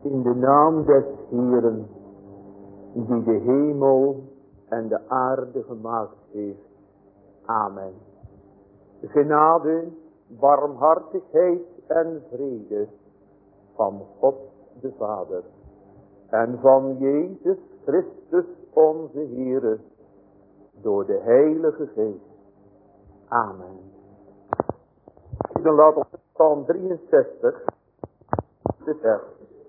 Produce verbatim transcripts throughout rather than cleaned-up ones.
In de naam des Heeren, die de hemel en de aarde gemaakt heeft. Amen. Genade, barmhartigheid en vrede van God de Vader en van Jezus Christus onze Heere, door de Heilige Geest. Amen. Dan laat op Psalm drieënzestig de vers.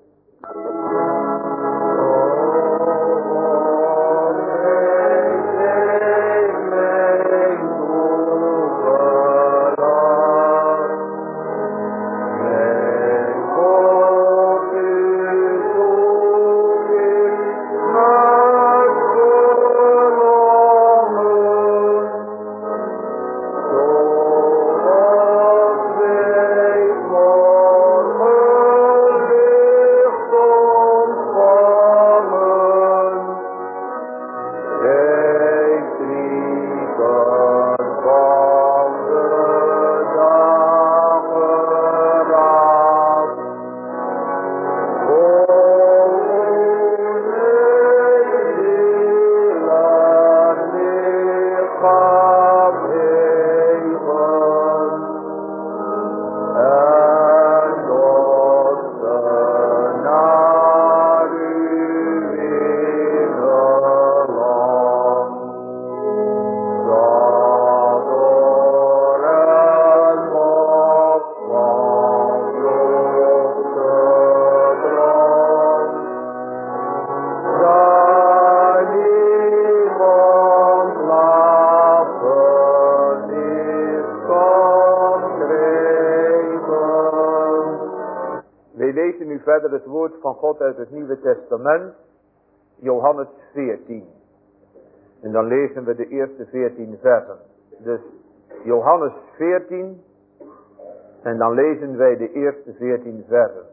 Verder het woord van God uit het Nieuwe Testament, Johannes veertien. En dan lezen we de eerste veertien versen. Dus Johannes veertien, en dan lezen wij de eerste veertien versen.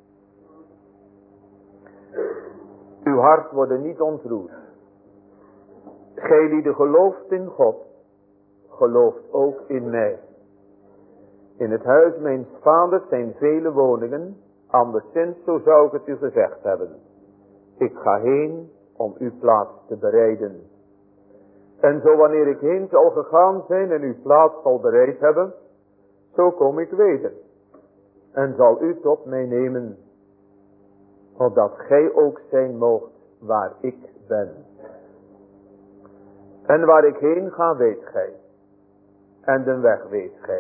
Uw hart wordt niet ontroerd. Gij die de gelooft in God, gelooft ook in mij. In het huis mijn vaders zijn vele woningen. Anderszins, zo zou ik het u gezegd hebben. Ik ga heen om uw plaats te bereiden. En zo wanneer ik heen zal gegaan zijn en uw plaats zal bereid hebben, zo kom ik weder. En zal u tot mij nemen, opdat gij ook zijn moogt waar ik ben. En waar ik heen ga, weet gij. En de weg weet gij.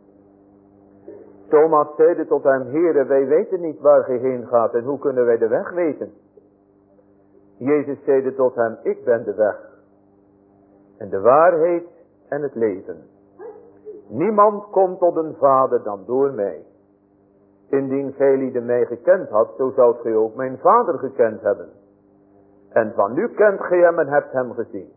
Thomas zeide tot hem, Heere, wij weten niet waar gij heen gaat en hoe kunnen wij de weg weten? Jezus zeide tot hem, ik ben de weg en de waarheid en het leven. Niemand komt tot een vader dan door mij. Indien gij lieden mij gekend had, zo zoudt gij ook mijn vader gekend hebben. En van nu kent gij hem en hebt hem gezien.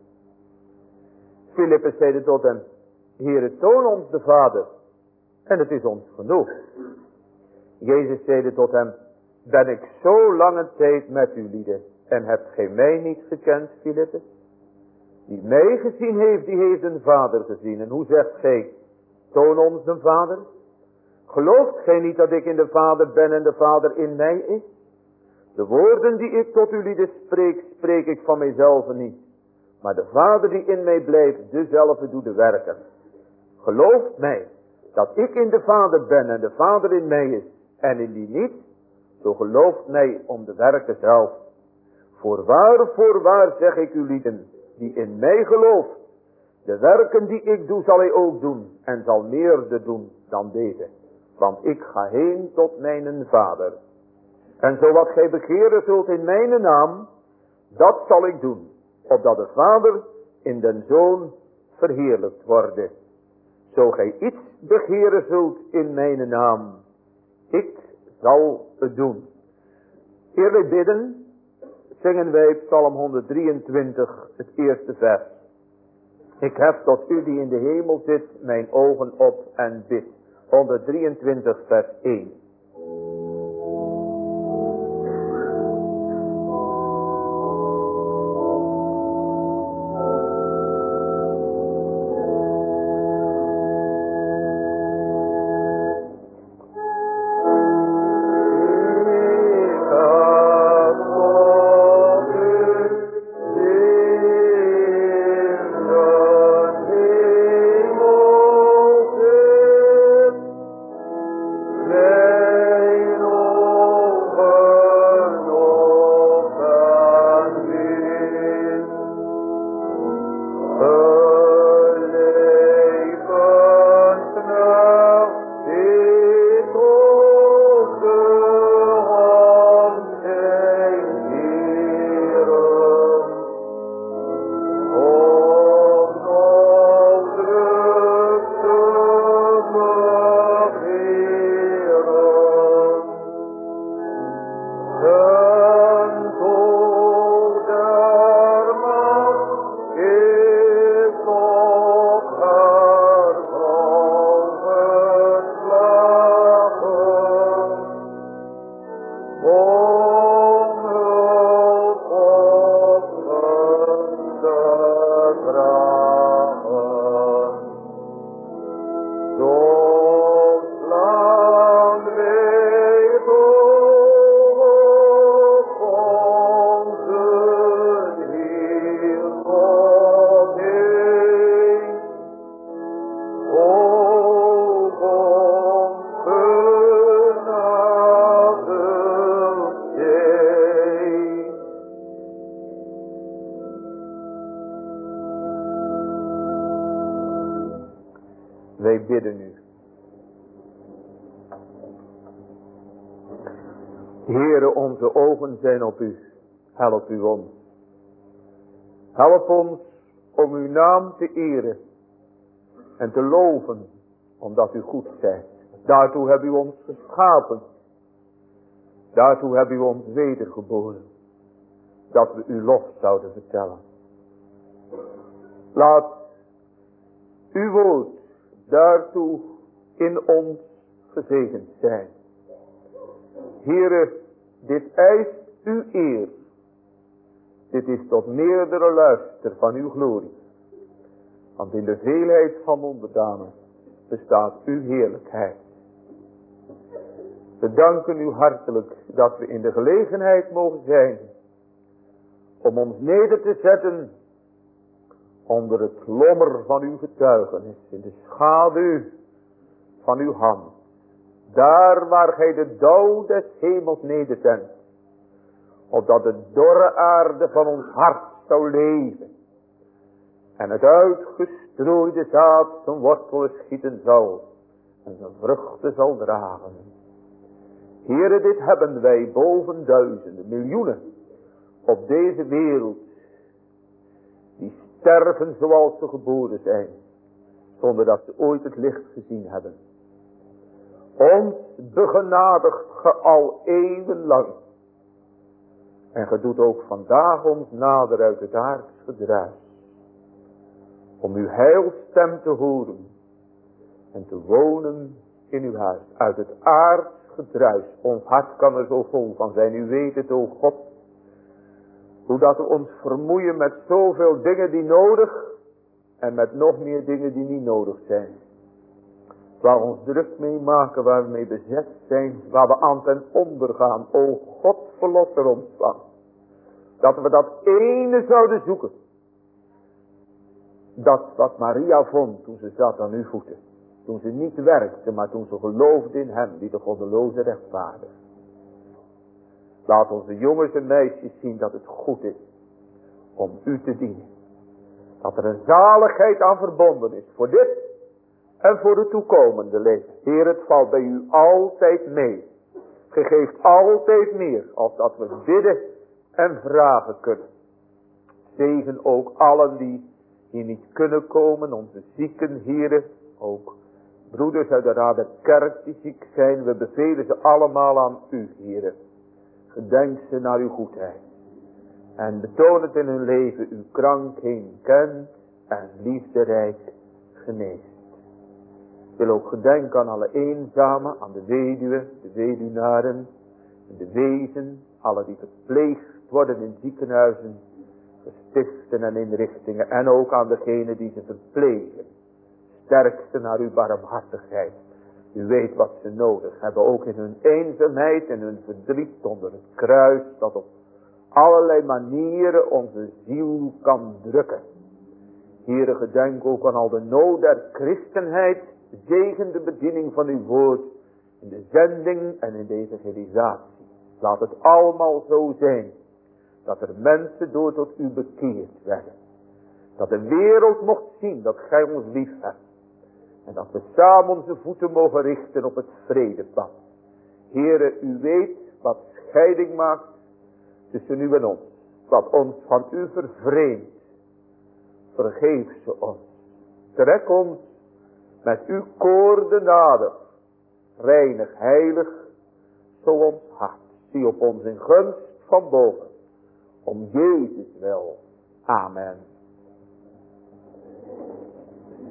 Filippus zeide tot hem, Heere, toon ons de vader. En het is ons genoeg. Jezus zeide tot hem, ben ik zo lange tijd met u lieden, en hebt gij mij niet gekend, Filippus? Die mij gezien heeft, die heeft een vader gezien. En hoe zegt gij, toon ons de vader? Gelooft gij niet dat ik in de vader ben en de vader in mij is? De woorden die ik tot u lieden spreek, spreek ik van mijzelf niet. Maar de vader die in mij blijft, dezelfde doet de werken. Gelooft mij. Dat ik in de Vader ben en de Vader in mij is en in die niet, zo gelooft mij om de werken zelf. Voorwaar, voorwaar zeg ik u lieden, die in mij gelooft, de werken die ik doe zal hij ook doen en zal meer de doen dan deze. Want ik ga heen tot mijn Vader. En zo wat gij begeren zult in mijn naam, dat zal ik doen, opdat de Vader in den Zoon verheerlijkt worden. Zo gij iets begeren zult in mijn naam, ik zal het doen. Eerlijk bidden, zingen wij Psalm honderddrieëntwintig, het eerste vers. Ik heb tot u die in de hemel zit, mijn ogen op en bid. honderddrieëntwintig vers één. Oh Wij bidden u. Heere, onze ogen zijn op u. Help u ons. Help ons om uw naam te eren en te loven, omdat u goed zijt. Daartoe hebt u ons geschapen. Daartoe hebt u ons wedergeboren. Dat we uw lof zouden vertellen. Laat uw woord daartoe in ons gezegend zijn. Heere, dit eist uw eer. Dit is tot meerdere luister van uw glorie. Want in de veelheid van onderdanen bestaat uw heerlijkheid. We danken u hartelijk dat we in de gelegenheid mogen zijn om ons neder te zetten onder het lommer van uw getuigenis, in de schaduw van uw hand. Daar waar gij de dauw des hemels nederzendt, opdat de dorre aarde van ons hart zou leven en het uitgestrooide zaad zijn wortelen schieten zal en zijn vruchten zal dragen. Heere, dit hebben wij boven duizenden, miljoenen op deze wereld, die sterven zoals ze geboren zijn, zonder dat ze ooit het licht gezien hebben. Ons begenadigt ge al eeuwenlang. En ge doet ook vandaag ons nader uit het aards gedruis. Om uw heilstem te horen. En te wonen in uw huis. Uit het aards gedruis. Ons hart kan er zo vol van zijn. U weet het, o God. Hoe dat we ons vermoeien met zoveel dingen die nodig. En met nog meer dingen die niet nodig zijn. Waar we ons druk mee maken, waar we mee bezet zijn, waar we aan ten onder gaan. O God, verlos er ons van. Dat we dat ene zouden zoeken. Dat wat Maria vond toen ze zat aan uw voeten. Toen ze niet werkte, maar toen ze geloofde in hem, die de goddeloze rechtvaardig. Laat onze jongens en meisjes zien dat het goed is om u te dienen. Dat er een zaligheid aan verbonden is voor dit en voor de toekomende leven. Heer, het valt bij u altijd mee. Ge geeft altijd meer als dat we bidden en vragen kunnen. Zegen ook allen die hier niet kunnen komen, onze zieken, heren, ook broeders uit de Raad Kerk die ziek zijn. We bevelen ze allemaal aan u, heren. Gedenk ze naar uw goedheid. En betoon het in hun leven uw krankheid kent en liefderijk geneest. Ik wil ook gedenken aan alle eenzamen, aan de weduwe, de weduwnaren, de wezen, alle die verpleegd worden in ziekenhuizen, gestichten en inrichtingen. En ook aan degenen die ze verplegen. Sterk ze naar uw barmhartigheid. U weet wat ze nodig hebben, ook in hun eenzaamheid en hun verdriet onder het kruis, dat op allerlei manieren onze ziel kan drukken. Heere, gedenk ook aan al de nood der christenheid, zegen de bediening van uw woord, in de zending en in de evangelisatie. Laat het allemaal zo zijn, dat er mensen door tot u bekeerd werden. Dat de wereld mocht zien dat gij ons lief hebt. En dat we samen onze voeten mogen richten op het vredepad. Heere, u weet wat scheiding maakt tussen u en ons. Wat ons van u vervreemdt. Vergeef ze ons. Trek ons met uw koorden nader. Reinig, heilig, zo ons hart. Zie op ons in gunst van boven. Om Jezus wil. Amen.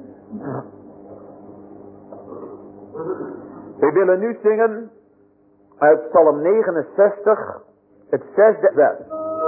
We willen nu zingen Uit Psalm negenenzestig, het zesde vers.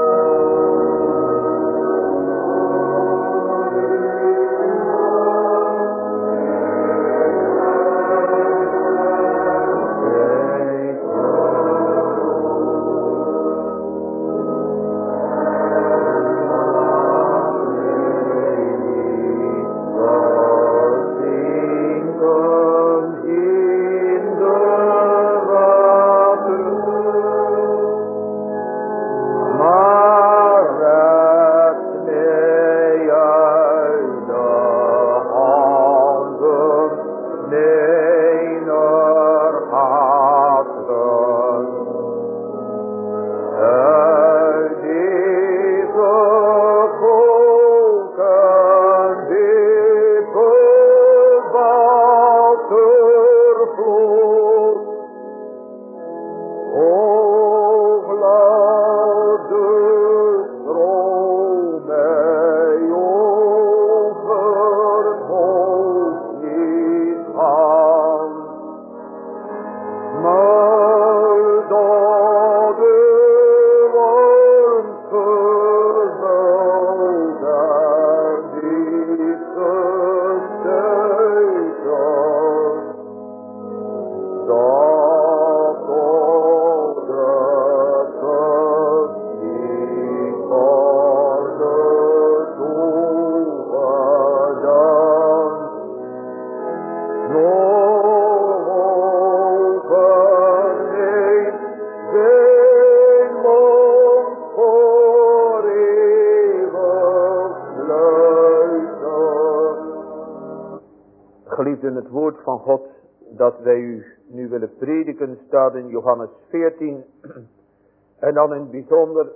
Geliefden, het woord van God dat wij u nu willen prediken staat in Johannes veertien en dan in het bijzonder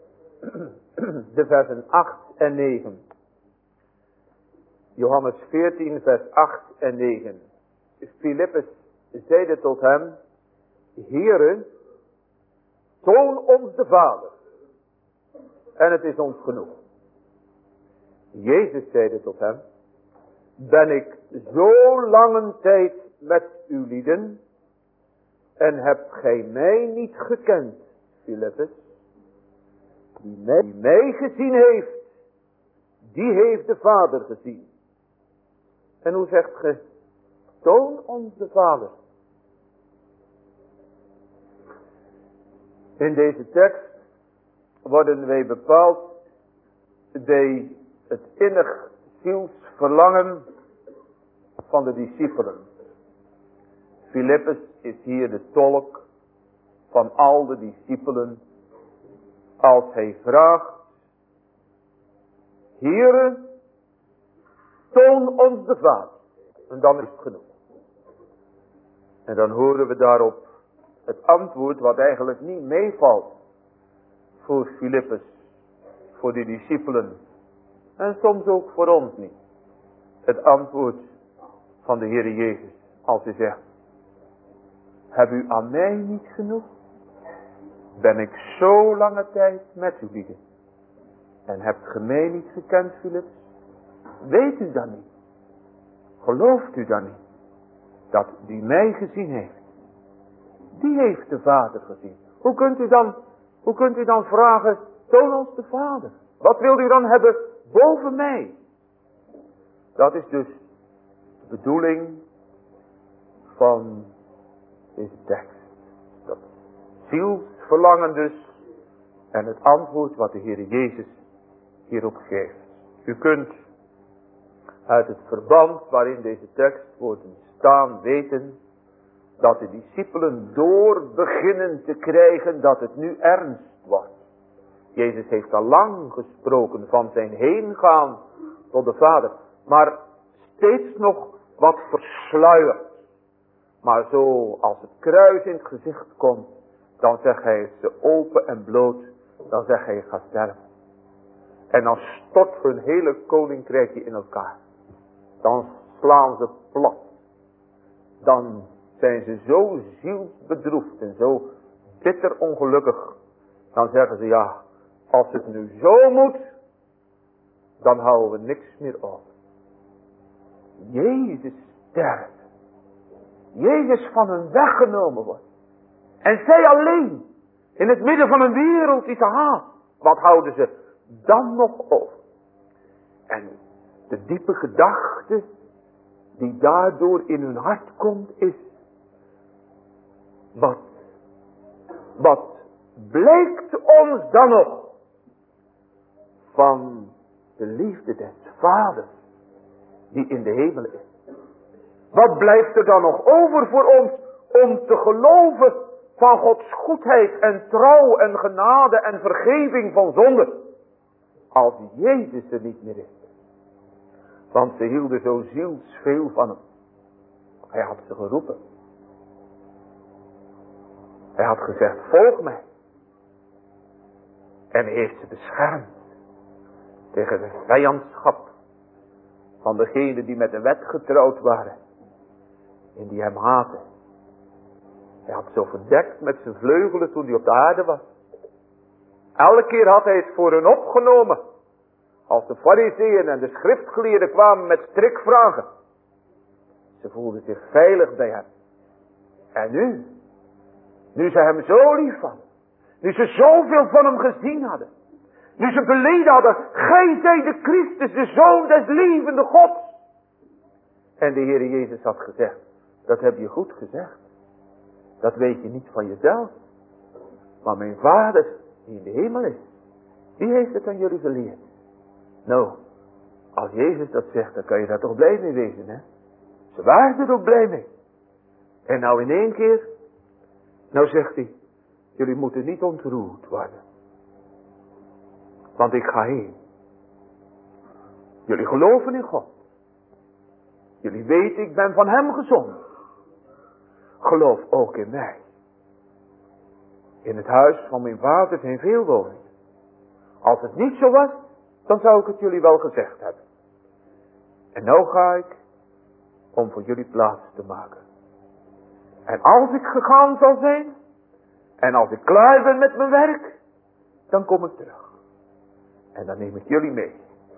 de versen acht en negen. Johannes veertien vers acht en negen. Filippus zeide tot hem: Heere, toon ons de Vader en het is ons genoeg. Jezus zeide tot hem: Ben ik zo lange tijd met u lieden en hebt gij mij niet gekend, Filippus? Die mij, die mij gezien heeft, die heeft de Vader gezien. En hoe zegt ge, toon ons de Vader? In deze tekst worden wij bepaald bij het innig zielsverlangen van de discipelen. Filippus is hier de tolk van al de discipelen als hij vraagt: Heere, toon ons de Vader. En dan is het genoeg. En dan horen we daarop het antwoord wat eigenlijk niet meevalt voor Filippus, voor de discipelen en soms ook voor ons niet. Het antwoord van de Heere Jezus als hij zegt: Heb u aan mij niet genoeg? Ben ik zo lange tijd met u lieden en hebt ge mij niet gekend, Filippus? Weet u dan niet? Gelooft u dan niet dat die mij gezien heeft, die heeft de Vader gezien? Hoe kunt u dan, hoe kunt u dan vragen: toon ons de Vader? Wat wilt u dan hebben boven mij? Dat is dus de bedoeling van deze tekst. Dat zielsverlangen dus en het antwoord wat de Heer Jezus hierop geeft. U kunt uit het verband waarin deze tekst wordt staan weten dat de discipelen door beginnen te krijgen dat het nu ernst wordt. Jezus heeft al lang gesproken van zijn heengaan tot de Vader, maar steeds nog wat versluierd. Maar zo als het kruis in het gezicht komt, dan zegt hij ze open en bloot, dan zegt hij ga sterven. En dan stort hun hele koninkrijkje in elkaar. Dan slaan ze plat. Dan zijn ze zo zielsbedroefd en zo bitter ongelukkig. Dan zeggen ze ja, als het nu zo moet, dan houden we niks meer over. Jezus sterft. Jezus van hen weggenomen wordt. En zij alleen. In het midden van een wereld die ze haat. Wat houden ze dan nog over? En de diepe gedachte die daardoor in hun hart komt is. Wat, wat blijkt ons dan nog van de liefde des vaders die in de hemel is? Wat blijft er dan nog over voor ons om te geloven van Gods goedheid en trouw en genade en vergeving van zonde? Als Jezus er niet meer is. Want ze hielden zo zielsveel van hem. Hij had ze geroepen. Hij had gezegd, volg mij. En hij heeft ze beschermd. Tegen de vijandschap van degenen die met de wet getrouwd waren. En die hem haten. Hij had zo verdekt met zijn vleugelen toen hij op de aarde was. Elke keer had hij het voor hen opgenomen. Als de farizeeën en de schriftgeleerden kwamen met strikvragen. Ze voelden zich veilig bij hem. En nu? Nu ze hem zo lief hadden. Nu ze zoveel van hem gezien hadden. Nu ze beleden hadden. Gij zijt de Christus, de Zoon des levende Gods. En de Heer Jezus had gezegd. Dat heb je goed gezegd. Dat weet je niet van jezelf. Maar mijn Vader die in de hemel is. Die heeft het aan jullie geleerd. Nou, als Jezus dat zegt, dan kan je daar toch blij mee wezen, hè? Ze waren er ook blij mee. En nou in één keer, nou zegt hij, jullie moeten niet ontroerd worden. Want ik ga heen. Jullie geloven in God. Jullie weten, ik ben van hem gezonden. Geloof ook in mij. In het huis van mijn vader zijn veel woningen. Als het niet zo was, dan zou ik het jullie wel gezegd hebben. En nou ga ik om voor jullie plaats te maken. En als ik gegaan zal zijn, en als ik klaar ben met mijn werk, dan kom ik terug. En dan neem ik jullie mee.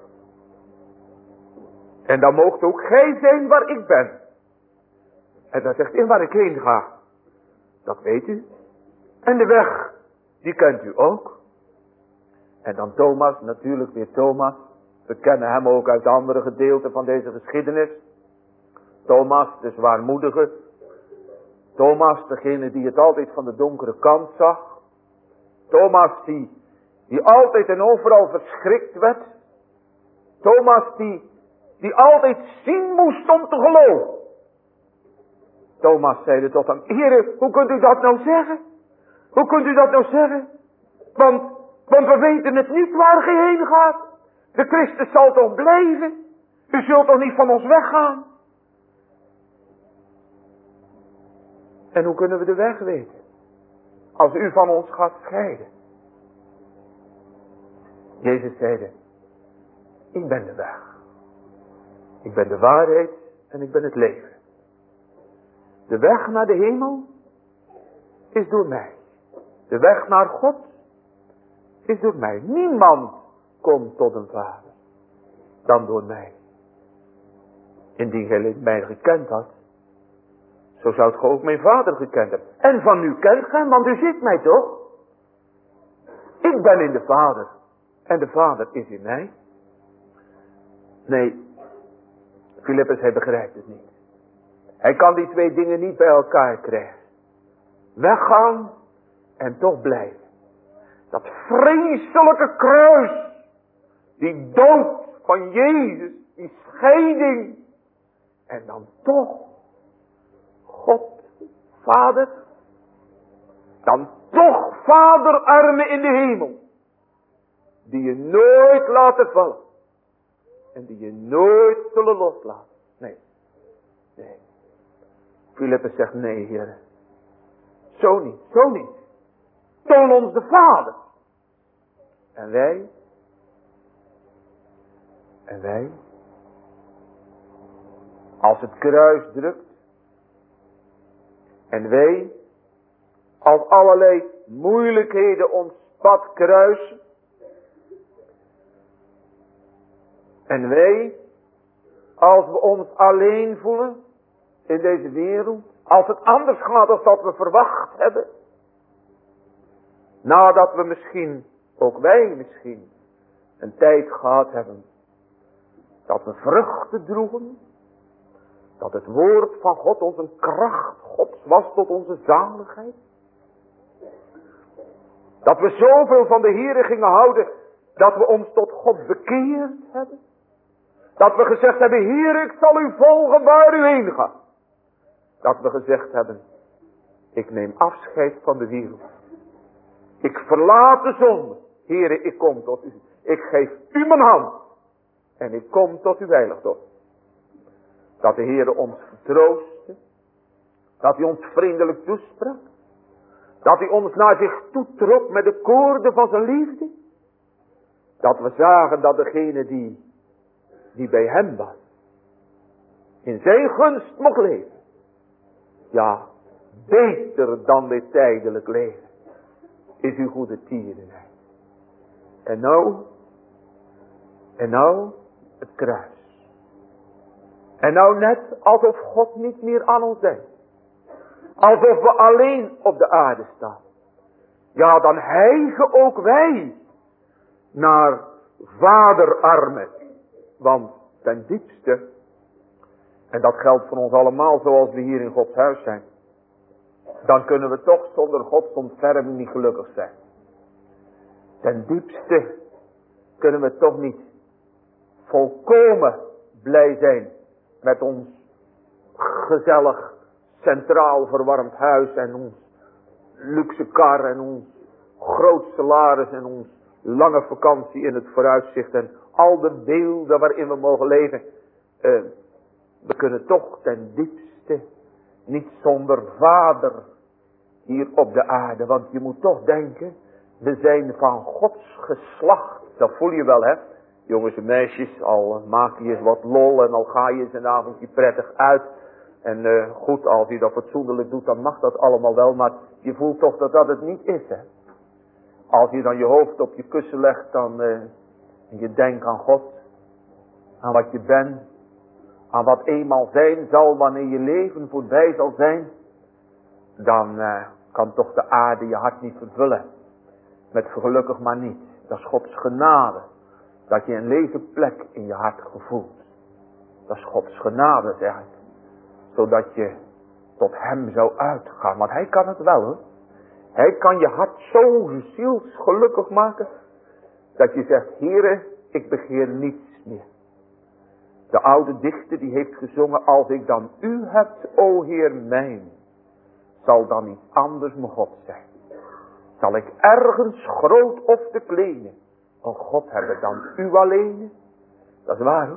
En dan moogt ook gij zijn waar ik ben. En dan zegt hij waar ik heen ga. Dat weet u. En de weg, die kent u ook. En dan Thomas, natuurlijk weer Thomas. We kennen hem ook uit andere gedeelten van deze geschiedenis. Thomas, de zwaarmoedige. Thomas, degene die het altijd van de donkere kant zag. Thomas, die, die altijd en overal verschrikt werd. Thomas, die, die altijd zien moest om te geloven. Thomas zeide tot hem, Heere, hoe kunt u dat nou zeggen? Hoe kunt u dat nou zeggen? Want, want we weten het niet waar gij heen gaat. De Christus zal toch blijven? U zult toch niet van ons weggaan? En hoe kunnen we de weg weten? Als u van ons gaat scheiden. Jezus zeide, ik ben de weg. Ik ben de waarheid en ik ben het leven. De weg naar de hemel is door mij. De weg naar God is door mij. Niemand komt tot een vader dan door mij. Indien gij mij gekend had, zo zoudt gij ook mijn vader gekend hebben. En van u kent gij, want u ziet mij toch? Ik ben in de vader en de vader is in mij. Nee, Filippus, hij begrijpt het niet. Hij kan die twee dingen niet bij elkaar krijgen. Weggaan en toch blijven. Dat vreselijke kruis. Die dood van Jezus. Die scheiding. En dan toch. God, Vader. Dan toch vaderarmen in de hemel. Die je nooit laten vallen. En die je nooit zullen loslaten. Nee. Nee. Filippus zegt nee, Heer. Zo niet, zo niet. Toon ons de Vader. En wij? En wij? Als het kruis drukt. En wij? Als allerlei moeilijkheden ons pad kruisen. En wij? Als we ons alleen voelen in deze wereld. Als het anders gaat dan dat we verwacht hebben. Nadat we misschien, ook wij misschien, een tijd gehad hebben. Dat we vruchten droegen. Dat het woord van God ons een kracht Gods was tot onze zaligheid. Dat we zoveel van de Heere gingen houden. Dat we ons tot God bekeerd hebben. Dat we gezegd hebben, Heer, ik zal u volgen waar u heen gaat. Dat we gezegd hebben, ik neem afscheid van de wereld. Ik verlaat de zonde. Heere, ik kom tot u. Ik geef u mijn hand. En ik kom tot uw heiligdom. Dat de Heere ons vertroostte. Dat hij ons vriendelijk toesprak. Dat hij ons naar zich toetrok met de koorden van zijn liefde. Dat we zagen dat degene die, die bij hem was, in zijn gunst mocht leven. Ja, beter dan dit tijdelijk leven is uw goede tierenheid. En nou, en nou het kruis. En nou net alsof God niet meer aan ons denkt. Alsof we alleen op de aarde staan. Ja, dan hijgen ook wij naar vaderarmen. Want ten diepste, en dat geldt voor ons allemaal zoals we hier in Gods huis zijn, dan kunnen we toch zonder Gods ontferming niet gelukkig zijn. Ten diepste kunnen we toch niet volkomen blij zijn met ons gezellig centraal verwarmd huis en ons luxe kar en ons groot salaris en ons lange vakantie in het vooruitzicht en al de beelden waarin we mogen leven. Uh, we kunnen toch ten diepste niet zonder vader hier op de aarde. Want je moet toch denken, we zijn van Gods geslacht. Dat voel je wel, hè? Jongens en meisjes, al maak je eens wat lol en al ga je eens een avondje prettig uit. En uh, goed, als je dat fatsoenlijk doet, dan mag dat allemaal wel. Maar je voelt toch dat dat het niet is, hè? Als je dan je hoofd op je kussen legt, dan uh, en je denkt aan God. Aan wat je bent. Aan wat eenmaal zijn zal wanneer je leven voorbij zal zijn. Dan uh, kan toch de aarde je hart niet vervullen. Met gelukkig maar niet. Dat is Gods genade. Dat je een lege plek in je hart gevoelt. Dat is Gods genade, zeg ik. Zodat je tot hem zou uitgaan. Want hij kan het wel, hoor. Hij kan je hart zo zielsgelukkig maken. Dat je zegt, Heere, ik begeer niets meer. De oude dichter die heeft gezongen, als ik dan u heb, o Heer mijn, zal dan niet anders mijn God zijn. Zal ik ergens groot of te kleine, een God hebben dan u alleen. Dat is waar, hoor.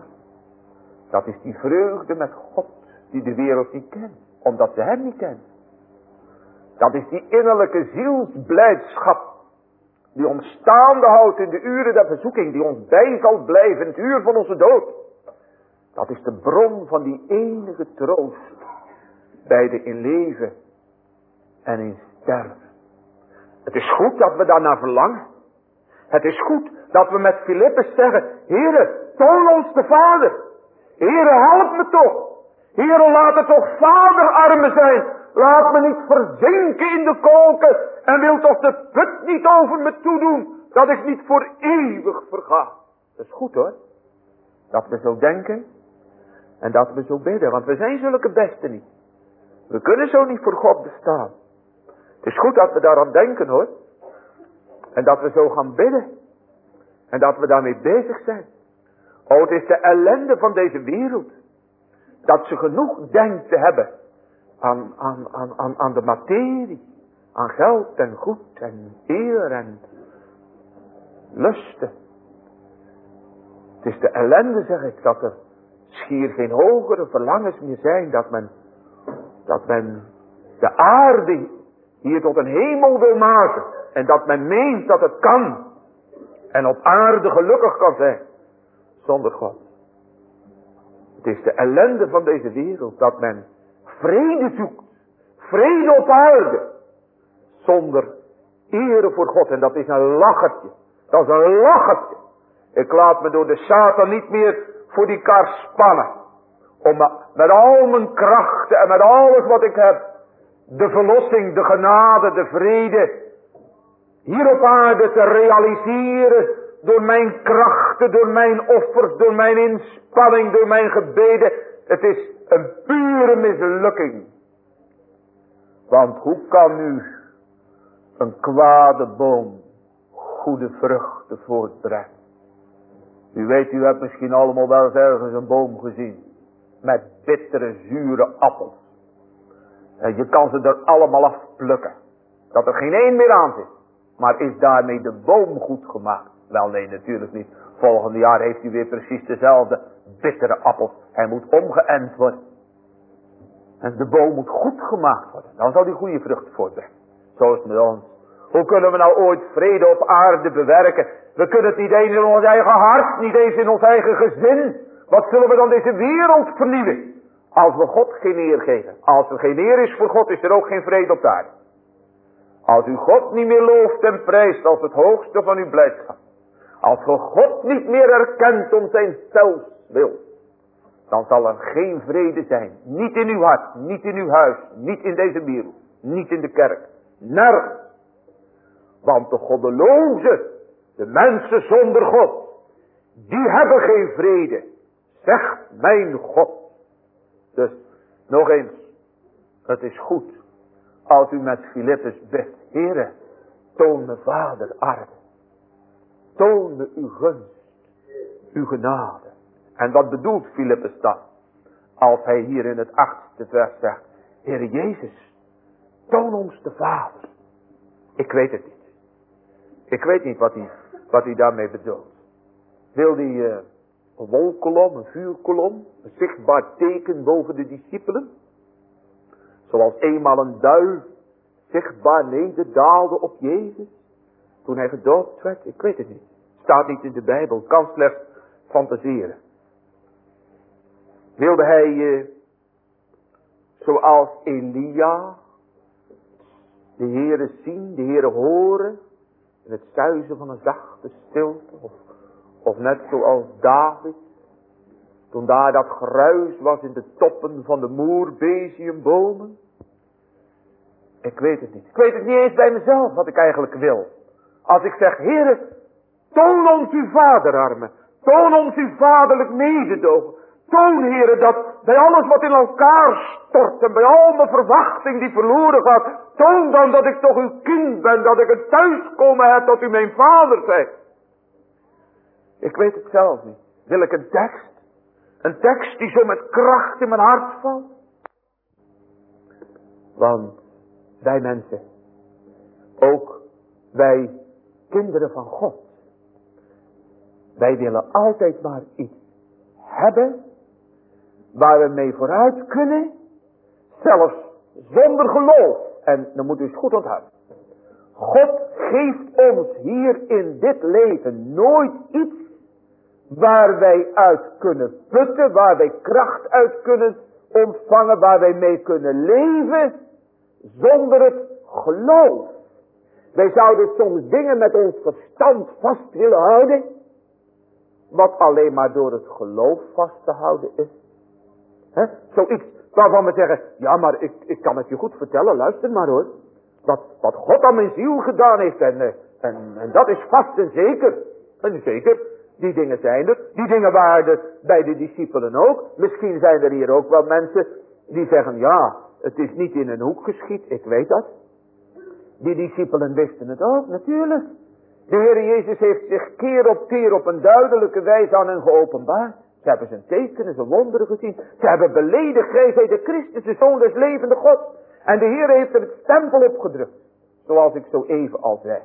Dat is die vreugde met God die de wereld niet kent, omdat ze hem niet kent. Dat is die innerlijke zielsblijdschap die ons staande houdt in de uren der verzoeking, die ons bij zal blijven in het uur van onze dood. Dat is de bron van die enige troost bij de in leven en in sterven. Het is goed dat we daarnaar verlangen. Het is goed dat we met Filippus zeggen, Heere, toon ons de Vader. Heere, help me toch. Heere, laat het toch vaderarmen zijn. Laat me niet verzinken in de kolken. En wil toch de put niet over me toedoen. Dat ik niet voor eeuwig verga. Dat is goed, hoor. Dat we zo denken. En dat we zo bidden. Want we zijn zulke besten niet. We kunnen zo niet voor God bestaan. Het is goed dat we daaraan denken, hoor. En dat we zo gaan bidden. En dat we daarmee bezig zijn. Oh, het is de ellende van deze wereld. Dat ze genoeg denkt te hebben. Aan, aan, aan, aan, aan de materie. Aan geld en goed en eer en lusten. Het is de ellende, zeg ik, dat er schier geen hogere verlangens meer zijn. Dat men, dat men de aarde hier tot een hemel wil maken. En dat men meent dat het kan. En op aarde gelukkig kan zijn. Zonder God. Het is de ellende van deze wereld. Dat men vrede zoekt. Vrede op aarde. Zonder ere voor God. En dat is een lachertje. Dat is een lachertje. Ik laat me door de Satan niet meer voor die kar spannen. Om met al mijn krachten en met alles wat ik heb. De verlossing, de genade, de vrede. hier op aarde te realiseren door mijn krachten, door mijn offers, door mijn inspanning, door mijn gebeden. Het is een pure mislukking. Want hoe kan nu een kwade boom goede vruchten voortbrengen? U weet, u hebt misschien allemaal wel eens ergens een boom gezien met bittere, zure appels. En je kan ze er allemaal afplukken. Dat er geen één meer aan zit. Maar is daarmee de boom goed gemaakt? Wel nee, natuurlijk niet. Volgende jaar heeft hij weer precies dezelfde bittere appels. Hij moet omgeënt worden. En de boom moet goed gemaakt worden. Dan zal die goede vrucht voortbrengen. Zo is het met ons. Hoe kunnen we nou ooit vrede op aarde bewerken? We kunnen het niet eens in ons eigen hart, niet eens in ons eigen gezin. Wat zullen we dan deze wereld vernieuwen? Als we God geen eer geven. Als er geen eer is voor God, is er ook geen vrede op de aarde. Als u God niet meer looft en prijst als het hoogste van uw blijdschap. Als u God niet meer erkent om zijn zelfswil. Dan zal er geen vrede zijn. Niet in uw hart, niet in uw huis, niet in deze wereld, niet in de kerk. Nergens. Want de goddelozen, de mensen zonder God, die hebben geen vrede. Zegt mijn God. Dus, nog eens. Het is goed als u met Filippus bidt. Heere, toon me vader arm. Toon me uw gunst, uw genade. En wat bedoelt Filippus dan? Als hij hier in het achtste vers zegt. Heere Jezus, toon ons de Vader. Ik weet het niet. Ik weet niet wat hij, wat hij daarmee bedoelt. Wil hij uh, een wolkolom, een vuurkolom, een zichtbaar teken boven de discipelen? Zoals eenmaal een duif zichtbaar nederdaalde op Jezus toen hij gedoopt werd? Ik weet het niet. Staat niet in de Bijbel, kan slechts fantaseren. Wilde hij, uh, zoals Elia, de Heere zien, de Heere horen, in het suizen van een zachte stilte, of, of net zoals David, toen daar dat geruis was in de toppen van de moerbeziumbomen? Ik weet het niet. Ik weet het niet eens bij mezelf wat ik eigenlijk wil. Als ik zeg, Heere, toon ons uw vaderarmen, toon ons uw vaderlijk mededogen. Toon, Heere, dat bij alles wat in elkaar stort en bij al mijn verwachting die verloren gaat, toon dan dat ik toch uw kind ben, dat ik het thuiskomen heb, dat u mijn vader zijt. Ik weet het zelf niet. Wil ik een tekst? Een tekst die zo met kracht in mijn hart valt? Want wij mensen, ook wij kinderen van God, wij willen altijd maar iets hebben waar we mee vooruit kunnen, zelfs zonder geloof. En dan moet u eens goed onthouden. God geeft ons hier in dit leven nooit iets waar wij uit kunnen putten, waar wij kracht uit kunnen ontvangen, waar wij mee kunnen leven, zonder het geloof. Wij zouden soms dingen met ons verstand vast willen houden, wat alleen maar door het geloof vast te houden is. He? Zoiets waarvan we zeggen, ja maar ik, ik kan het je goed vertellen, luister maar hoor. Wat, wat God aan mijn ziel gedaan heeft en, en, en dat is vast en zeker. En zeker, die dingen zijn er. Die dingen waren er bij de discipelen ook. Misschien zijn er hier ook wel mensen die zeggen, ja, het is niet in een hoek geschied, ik weet dat. Die discipelen wisten het ook, natuurlijk. De Heer Jezus heeft zich keer op keer op een duidelijke wijze aan hen geopenbaard. Ze hebben zijn tekenen, zijn wonderen gezien. Ze hebben beleden, gij zijt de Christus, de Zoon des levende God. En de Heer heeft er het stempel op gedrukt. Zoals ik zo even al zei.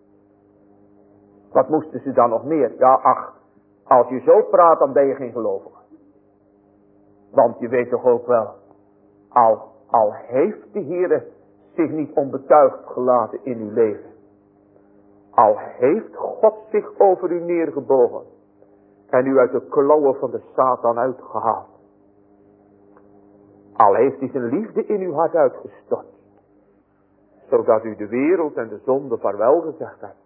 Wat moesten ze dan nog meer? Ja, ach, als je zo praat, dan ben je geen gelovige. Want je weet toch ook wel, al, al heeft de Heer zich niet onbetuigd gelaten in uw leven. Al heeft God zich over u neergebogen en u uit de klauwen van de Satan uitgehaald. Al heeft hij zijn liefde in uw hart uitgestort, zodat u de wereld en de zonde vaarwel gezegd hebt.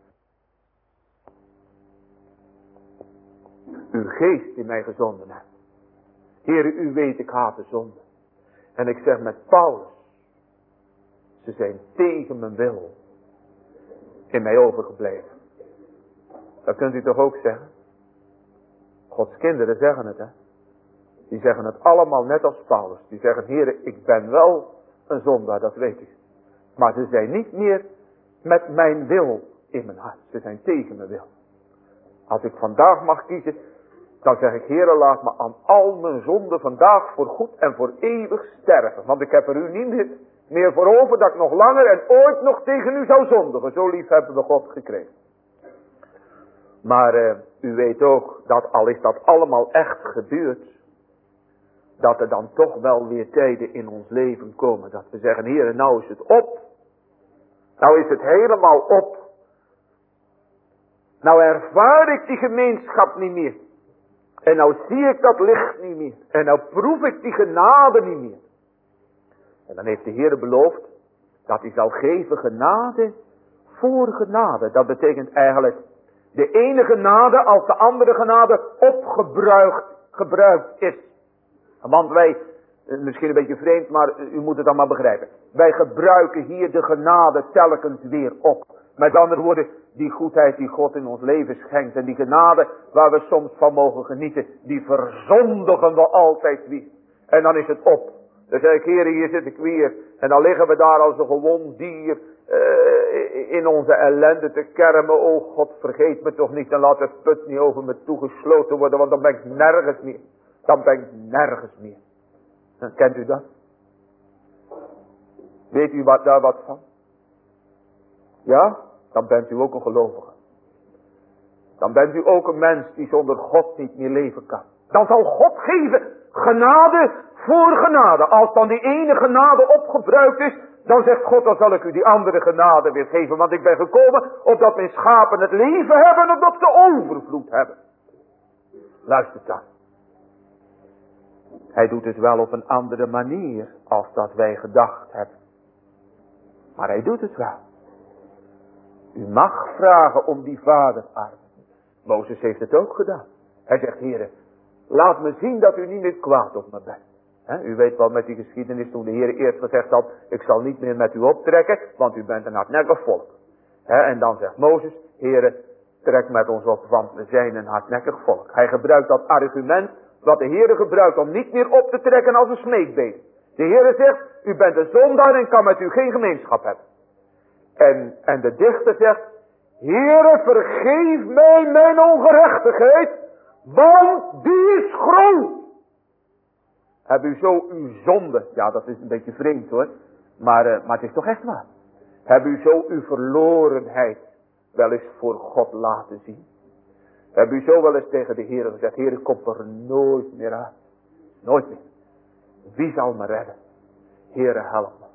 Uw geest die mij gezonden hebt. Heere, u weet ik haat de zonde. En ik zeg met Paulus, ze zijn tegen mijn wil. in mij overgebleven. Dat kunt u toch ook zeggen? Gods kinderen zeggen het, hè. Die zeggen het allemaal net als Paulus. Die zeggen, Heere, ik ben wel een zondaar, dat weet u. Maar ze zijn niet meer met mijn wil in mijn hart. Ze zijn tegen mijn wil. Als ik vandaag mag kiezen, dan zeg ik, Heere, laat me aan al mijn zonden vandaag voor goed en voor eeuwig sterven. Want ik heb er u niet meer, meer voor over dat ik nog langer en ooit nog tegen u zou zondigen. Zo lief hebben we God gekregen. Maar uh, u weet ook dat al is dat allemaal echt gebeurd, dat er dan toch wel weer tijden in ons leven komen. Dat we zeggen, Heere, nou is het op. Nou is het helemaal op. Nou ervaar ik die gemeenschap niet meer. En nou zie ik dat licht niet meer. En nou proef ik die genade niet meer. En dan heeft de Heere beloofd dat hij zal geven genade voor genade. Dat betekent eigenlijk de ene genade als de andere genade opgebruikt gebruikt is. Want wij, misschien een beetje vreemd, maar u moet het dan maar begrijpen. Wij gebruiken hier de genade telkens weer op. Met andere woorden, die goedheid die God in ons leven schenkt. En die genade waar we soms van mogen genieten. Die verzondigen we altijd weer. En dan is het op. Dan zeg ik, Heere, hier zit ik weer. En dan liggen we daar als een gewond dier uh, in onze ellende te kermen. O God, vergeet me toch niet. En laat de put niet over me toegesloten worden. Want dan ben ik nergens meer. Dan ben ik nergens meer. En kent u dat? Weet u wat, daar wat van? Ja? Dan bent u ook een gelovige. Dan bent u ook een mens die zonder God niet meer leven kan. Dan zal God geven genade voor genade. Als dan die ene genade opgebruikt is, dan zegt God, dan zal ik u die andere genade weer geven. Want ik ben gekomen opdat mijn schapen het leven hebben, opdat ze overvloed hebben. Luister dan. Hij doet het wel op een andere manier als dat wij gedacht hebben. Maar hij doet het wel. U mag vragen om die vaderarm. Mozes heeft het ook gedaan. Hij zegt, Heere, laat me zien dat u niet meer kwaad op me bent. He, u weet wel met die geschiedenis toen de Heer eerst gezegd had, ik zal niet meer met u optrekken, want u bent een hardnekkig volk. He, en dan zegt Mozes, Heere, trek met ons op, want we zijn een hardnekkig volk. Hij gebruikt dat argument wat de Heer gebruikt om niet meer op te trekken als een smeekbeen. De Heer zegt, u bent een zondaar en kan met u geen gemeenschap hebben. En, en de dichter zegt, Heere, vergeef mij mijn ongerechtigheid, want die is groot. Heb u zo uw zonde, ja dat is een beetje vreemd hoor, maar, uh, maar het is toch echt waar. Heb u zo uw verlorenheid wel eens voor God laten zien. Heb u zo wel eens tegen de Heer gezegd, Heer, ik kom er nooit meer uit. Nooit meer. Wie zal me redden? Heere, help me.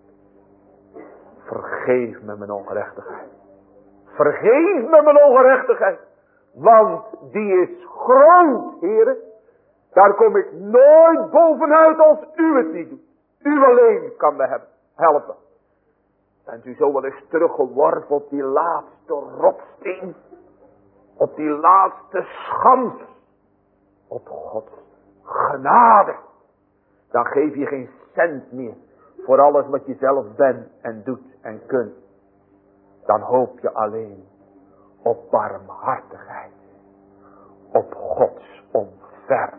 Vergeef me mijn ongerechtigheid. Vergeef me mijn ongerechtigheid. Want die is groot, Heere. Daar kom ik nooit bovenuit als u het niet doet. U alleen kan me hebben. Helpen. Bent u zo wel eens teruggeworpen op die laatste rotsteen? Op die laatste schans. Op Gods genade. Dan geef je geen cent meer voor alles wat je zelf bent en doet en kunt. Dan hoop je alleen op barmhartigheid. Op Gods ontferming.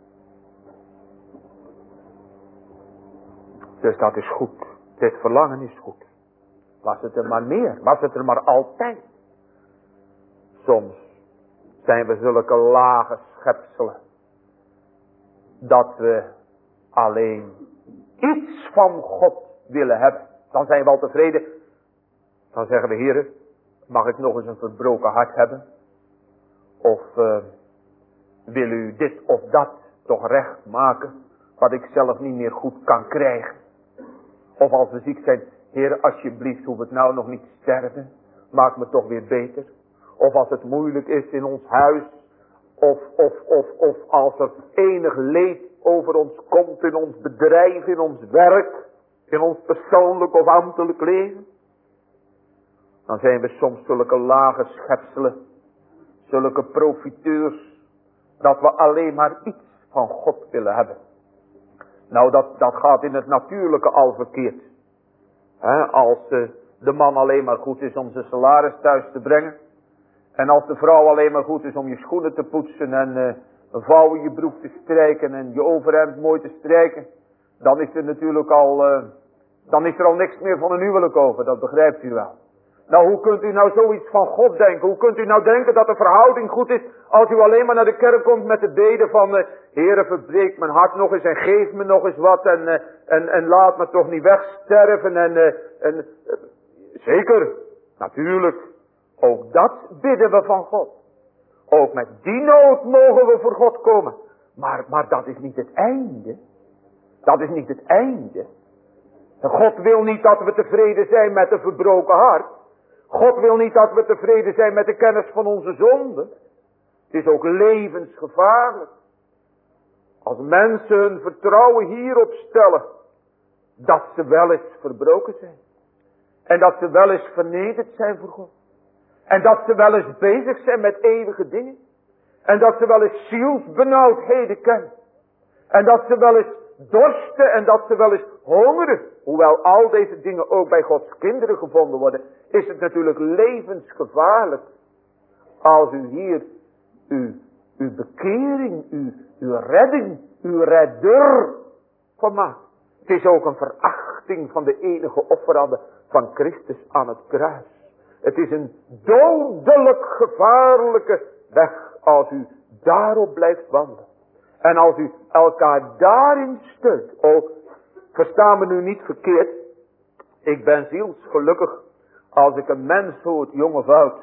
Dus dat is goed. Dit verlangen is goed. Was het er maar meer. Was het er maar altijd. Soms zijn we zulke lage schepselen. Dat we alleen iets van God willen hebben. Dan zijn we al tevreden. Dan zeggen we, Heere, mag ik nog eens een verbroken hart hebben? Of uh, wil u dit of dat toch recht maken? Wat ik zelf niet meer goed kan krijgen. Of als we ziek zijn, Heere, alsjeblieft, hoef ik nou nog niet te sterven. Maak me toch weer beter. Of als het moeilijk is in ons huis. Of, of, of, of als er enig leed over ons komt in ons bedrijf, in ons werk. In ons persoonlijk of ambtelijk leven. Dan zijn we soms zulke lage schepselen. Zulke profiteurs. Dat we alleen maar iets van God willen hebben. Nou, dat, dat gaat in het natuurlijke al verkeerd. He, als uh, de man alleen maar goed is om zijn salaris thuis te brengen. En als de vrouw alleen maar goed is om je schoenen te poetsen en uh, een vouw in je broek te strijken en je overhemd mooi te strijken. Dan is er natuurlijk al, uh, dan is er al niks meer van een huwelijk over, dat begrijpt u wel. Nou, hoe kunt u nou zoiets van God denken? Hoe kunt u nou denken dat de verhouding goed is als u alleen maar naar de kerk komt met de beden van uh, Heere, verbreek mijn hart nog eens en geef me nog eens wat en, uh, en, en laat me toch niet wegsterven en, uh, en uh, zeker, natuurlijk, ook dat bidden we van God. Ook met die nood mogen we voor God komen. Maar, maar dat is niet het einde. Dat is niet het einde. God wil niet dat we tevreden zijn met een verbroken hart. God wil niet dat we tevreden zijn met de kennis van onze zonde. Het is ook levensgevaarlijk. Als mensen hun vertrouwen hierop stellen. Dat ze wel eens verbroken zijn. En dat ze wel eens vernederd zijn voor God. En dat ze wel eens bezig zijn met eeuwige dingen. En dat ze wel eens zielsbenauwdheden kennen. En dat ze wel eens dorsten en dat ze wel eens hongeren. Hoewel al deze dingen ook bij Gods kinderen gevonden worden. Is het natuurlijk levensgevaarlijk. Als u hier uw, uw bekering, uw, uw redding, uw redder van maakt. Het is ook een verachting van de enige offerande van Christus aan het kruis. Het is een dodelijk gevaarlijke weg als u daarop blijft wandelen. En als u elkaar daarin steunt. Oh, versta me nu niet verkeerd. Ik ben zielsgelukkig als ik een mens hoor, jonge fout,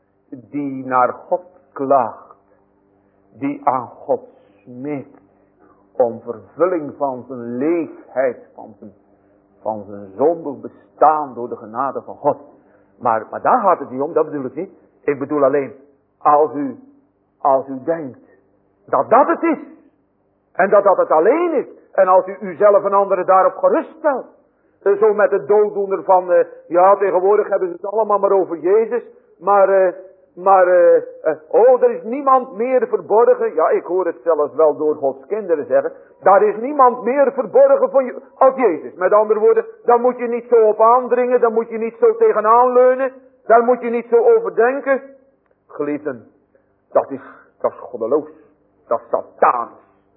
die naar God klaagt. Die aan God smeekt. Om vervulling van zijn leegheid, van zijn, van zijn zondig bestaan door de genade van God. Maar, maar daar gaat het niet om, dat bedoel ik niet. Ik bedoel alleen, als u, als u denkt dat dat het is. En dat dat het alleen is. En als u uzelf en anderen daarop gerust stelt. Zo met de dooddoener van, uh, ja tegenwoordig hebben ze het allemaal maar over Jezus. Maar, uh, maar, uh, uh, oh er is niemand meer verborgen. Ja, ik hoor het zelfs wel door Gods kinderen zeggen. Daar is niemand meer verborgen voor je, als Jezus. Met andere woorden, daar moet je niet zo op aandringen. Daar moet je niet zo tegenaan leunen. Daar moet je niet zo over denken. Geliefden, dat is, dat is goddeloos. Dat is satanisch.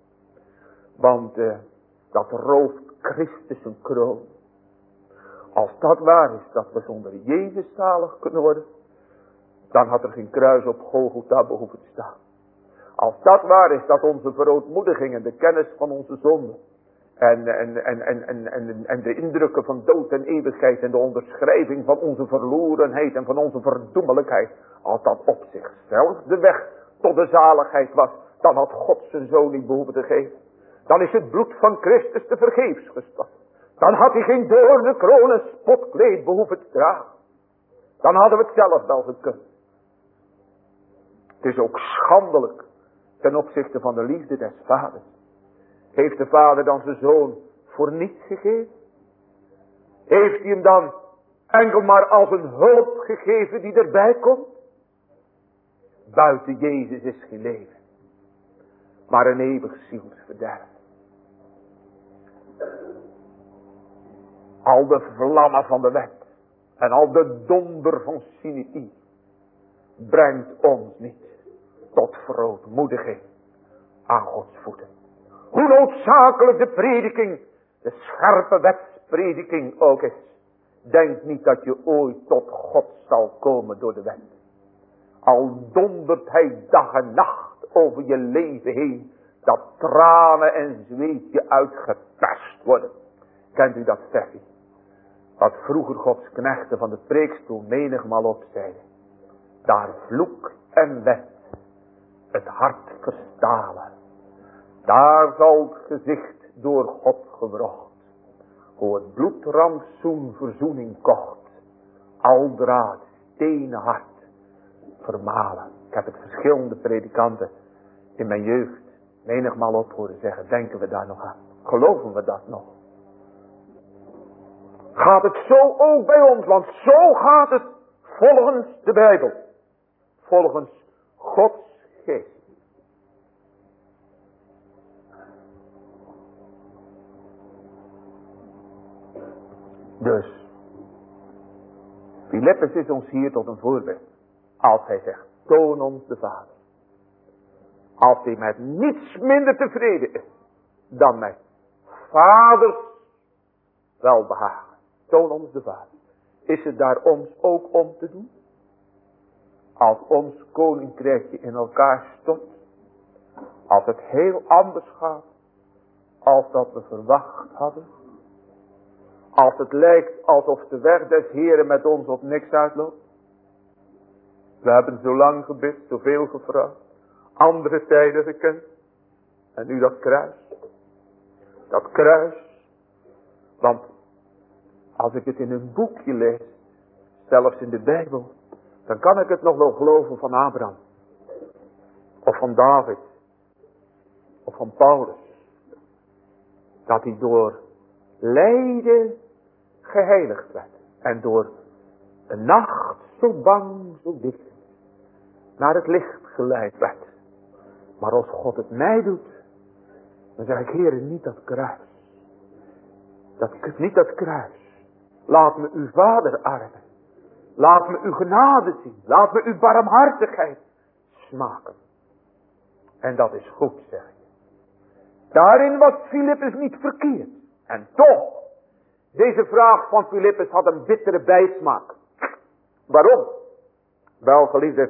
Want uh, dat rooft Christus een kroon. Als dat waar is dat we zonder Jezus zalig kunnen worden. Dan had er geen kruis op Golgotha behoeven te staan. Als dat waar is dat onze verootmoedigingen, de kennis van onze zonde. En, en, en, en, en, en, en de indrukken van dood en eeuwigheid. En de onderschrijving van onze verlorenheid en van onze verdoemelijkheid. Als dat op zichzelf de weg tot de zaligheid was. Dan had God zijn zoon niet behoeven te geven. Dan is het bloed van Christus te vergeefs gestort. Dan had hij geen doornenkroon en spotkleed behoeven te dragen. Dan hadden we het zelf wel gekund. Het is ook schandelijk ten opzichte van de liefde des vaders. Heeft de vader dan zijn zoon voor niets gegeven? Heeft hij hem dan enkel maar als een hulp gegeven die erbij komt? Buiten Jezus is geen leven, maar een eeuwig zielsverderf. Al de vlammen van de wet en al de donder van Sinai brengt ons niet tot verootmoediging aan Gods voeten. Hoe noodzakelijk de prediking, de scherpe wetsprediking ook is. Denk niet dat je ooit tot God zal komen door de wet. Al dondert hij dag en nacht over je leven heen, dat tranen en zweet je uitgepest worden. Kent u dat versje? Wat vroeger Gods knechten van de preekstoel menigmaal opzeiden. Daar vloek en wet het hart verstalen. Daar zal het gezicht door God gewrocht. Hoe het bloedrantsoen verzoening kocht. Aldra stenen hart vermalen. Ik heb het verschillende predikanten in mijn jeugd menigmaal op horen zeggen. Denken we daar nog aan? Geloven we dat nog? Gaat het zo ook bij ons? Want zo gaat het volgens de Bijbel. Volgens Gods geest. Dus, Filippus is ons hier tot een voorbeeld. Als hij zegt, toon ons de Vader. Als hij met niets minder tevreden is dan met Vaders welbehagen. Toon ons de Vader. Is het daar ons ook om te doen? Als ons koninkrijkje in elkaar stort. Als het heel anders gaat. Als dat we verwacht hadden. Als het lijkt alsof de weg des Heren met ons op niks uitloopt. We hebben zo lang gebid, zoveel gevraagd. Andere tijden gekend. En nu dat kruis. Dat kruis. Want als ik het in een boekje lees. Zelfs in de Bijbel. Dan kan ik het nog wel geloven van Abraham. Of van David. Of van Paulus. Dat hij door lijden geheiligd werd. En door een nacht zo bang, zo dik. Naar het licht geleid werd. Maar als God het mij doet. Dan zeg ik, Heere, niet dat kruis. Dat, niet dat kruis. Laat me uw vader armen. Laat me uw genade zien. Laat me uw barmhartigheid smaken. En dat is goed, zeg je. Daarin was Filippus niet verkeerd. En toch, deze vraag van Filippus had een bittere bijsmaak. Waarom? Wel, geliefde,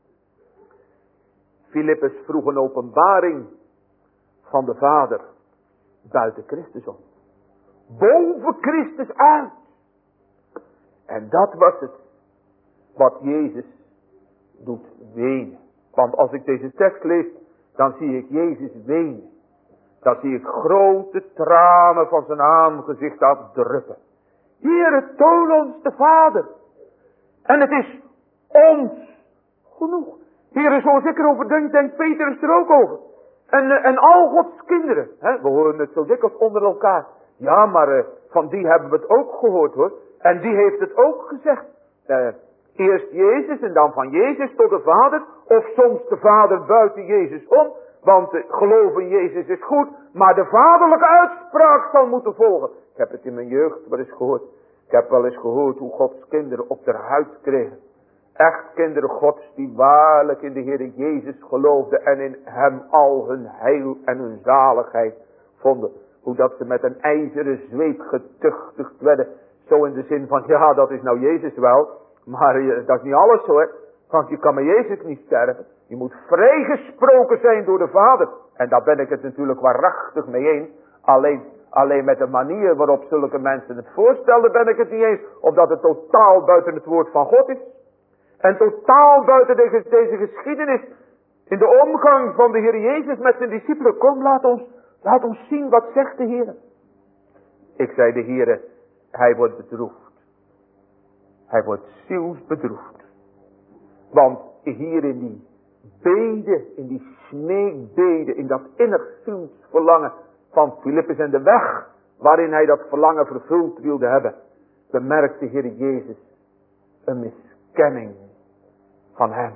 Filippus vroeg een openbaring van de Vader buiten Christus om. Boven Christus uit. En dat was het wat Jezus doet wenen. Want als ik deze tekst lees, dan zie ik Jezus wenen. Dan zie ik grote tranen van zijn aangezicht afdruppen. Heere, toon ons de Vader. En het is ons genoeg. Heere, zoals ik erover denk, denkt Petrus er ook over. En, en al Gods kinderen. Hè? We horen het zo dikwijls onder elkaar. Ja, maar uh, van die hebben we het ook gehoord, hoor. En die heeft het ook gezegd. Uh, eerst Jezus en dan van Jezus tot de Vader. Of soms de Vader buiten Jezus om. Want uh, geloven in Jezus is goed. Maar de vaderlijke uitspraak zal moeten volgen. Ik heb het in mijn jeugd wel eens gehoord. Ik heb wel eens gehoord hoe Gods kinderen op de huid kregen. Echt kinderen Gods die waarlijk in de Heer Jezus geloofden. En in hem al hun heil en hun zaligheid vonden. Hoe dat ze met een ijzeren zweep getuchtigd werden. Zo in de zin van, ja, dat is nou Jezus wel. Maar uh, dat is niet alles hoor. Want je kan met Jezus niet sterven. Je moet vrijgesproken zijn door de Vader. En daar ben ik het natuurlijk waarachtig mee eens. Alleen, alleen met de manier waarop zulke mensen het voorstelden ben ik het niet eens. Omdat het totaal buiten het woord van God is. En totaal buiten deze, deze geschiedenis. In de omgang van de Heer Jezus met zijn discipelen. Kom, laat ons, laat ons zien wat zegt de Heer. Ik zei de Heer, hij wordt bedroefd. Hij wordt zielsbedroefd. Want hier in die bede, in die smeekbede, in dat innig zielsverlangen van Filippus en de weg waarin hij dat verlangen vervuld wilde hebben, bemerkt de Heer Jezus een miskenning van hem.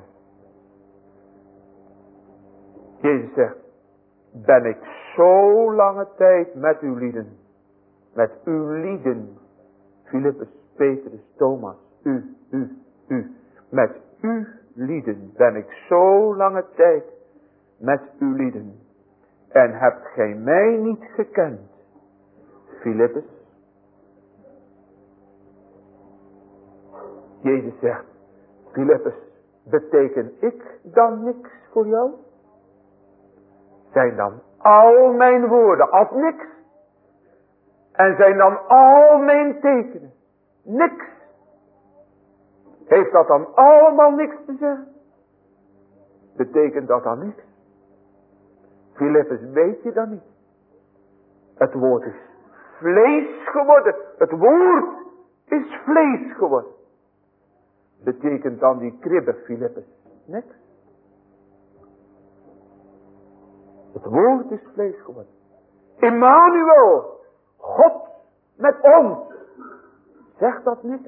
Jezus zegt, ben ik zo lange tijd met uw lieden, met uw lieden, Filippus, Petrus, Thomas, u, u, u, met uw lieden ben ik zo lange tijd met uw lieden. En hebt gij mij niet gekend, Filippus? Jezus zegt, Filippus, beteken ik dan niks voor jou? Zijn dan al mijn woorden als niks? En zijn dan al mijn tekenen niks? Heeft dat dan allemaal niks te zeggen? Betekent dat dan niks? Filippus, weet je dan niet? Het woord is vlees geworden. Het woord is vlees geworden. Betekent dan die kribbe, Filippus, niks? Het woord is vlees geworden. Immanuel, God met ons. Zegt dat niks?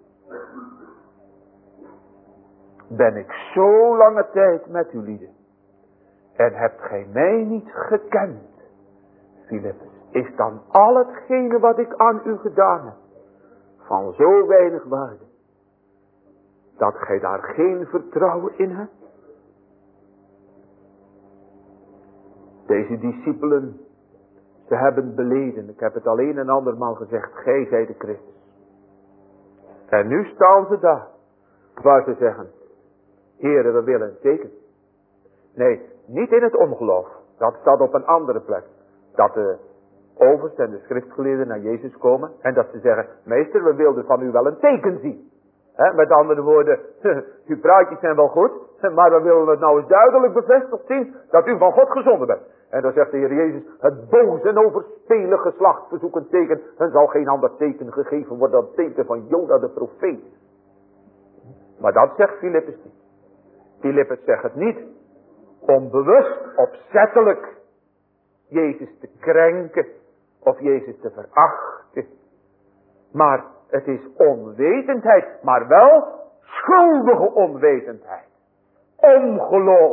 Ben ik zo lange tijd met u lieden. En hebt gij mij niet gekend, Filippus? Is dan al hetgene wat ik aan u gedaan heb van zo weinig waarde, dat gij daar geen vertrouwen in hebt? Deze discipelen, ze hebben beleden, ik heb het al een en andermaal gezegd, gij zijt de Christus. En nu staan ze daar, waar ze zeggen, Heere, we willen het teken. Nee, niet in het ongeloof, dat staat op een andere plek. Dat de oversten en de schriftgeleerden naar Jezus komen en dat ze zeggen, meester, we wilden van u wel een teken zien. He, met andere woorden, uw praatjes zijn wel goed, maar we willen het nou eens duidelijk bevestigd zien dat u van God gezonden bent. En dan zegt de Heer Jezus, het boze en overspelig geslacht verzoekt een teken, en zal geen ander teken gegeven worden dan het teken van Jona de profeet. Maar dat zegt Filippus niet. Filippus zegt het niet om bewust, opzettelijk Jezus te krenken of Jezus te verachten. Maar het is onwetendheid, maar wel schuldige onwetendheid. Ongeloof.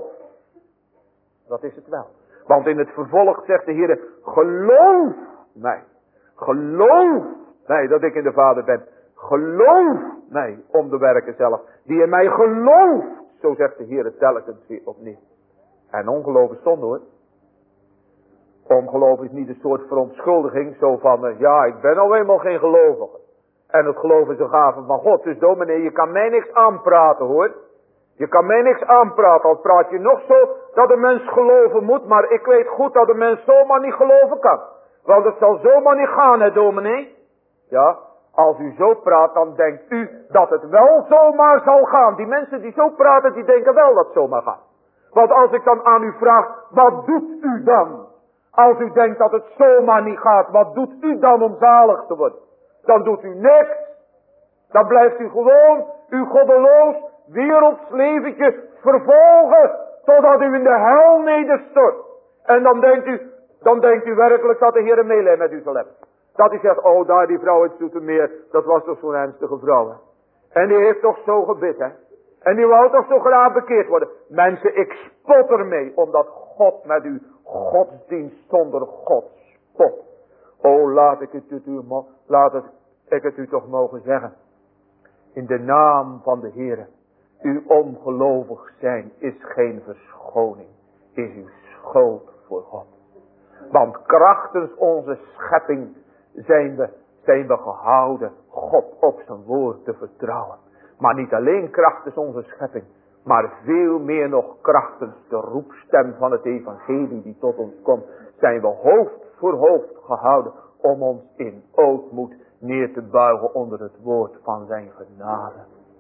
Dat is het wel. Want in het vervolg zegt de Heer, geloof mij. Geloof mij dat ik in de Vader ben. Geloof mij om de werken zelf. Die in mij gelooft. Zo zegt de Heer telkens weer opnieuw. En ongeloof is zonde hoor. Ongeloof is niet een soort verontschuldiging. Zo van, uh, ja ik ben al eenmaal geen gelovige. En het geloof is een gave van God. Dus dominee, je kan mij niks aanpraten hoor. Je kan mij niks aanpraten. Al praat je nog zo dat de mens geloven moet. Maar ik weet goed dat de mens zomaar niet geloven kan. Want het zal zomaar niet gaan hè dominee. Ja, als u zo praat dan denkt u dat het wel zomaar zal gaan. Die mensen die zo praten die denken wel dat het zomaar gaat. Want als ik dan aan u vraag, wat doet u dan? Als u denkt dat het zomaar niet gaat, wat doet u dan om zalig te worden? Dan doet u niks. Dan blijft u gewoon uw goddeloos werelds leventje vervolgen totdat u in de hel nederstort. En dan denkt u, dan denkt u werkelijk dat de Heer een meelij met u zal hebben. Dat hij zegt, oh daar die vrouw uit Zoetermeer, dat was toch zo'n ernstige vrouw hè. En die heeft toch zo gebid hè. En die wou toch zo graag bekeerd worden. Mensen, ik spot ermee, omdat God met u godsdienst zonder God spot. O, laat ik het u, laat het, ik het u toch mogen zeggen. In de naam van de Heer. Uw ongelovig zijn is geen verschoning. Is uw schuld voor God. Want krachtens onze schepping zijn we, zijn we gehouden God op zijn woord te vertrouwen. Maar niet alleen krachtens onze schepping. Maar veel meer nog krachtens de roepstem van het evangelie die tot ons komt. Zijn we hoofd voor hoofd gehouden om ons in ootmoed neer te buigen onder het woord van zijn genade.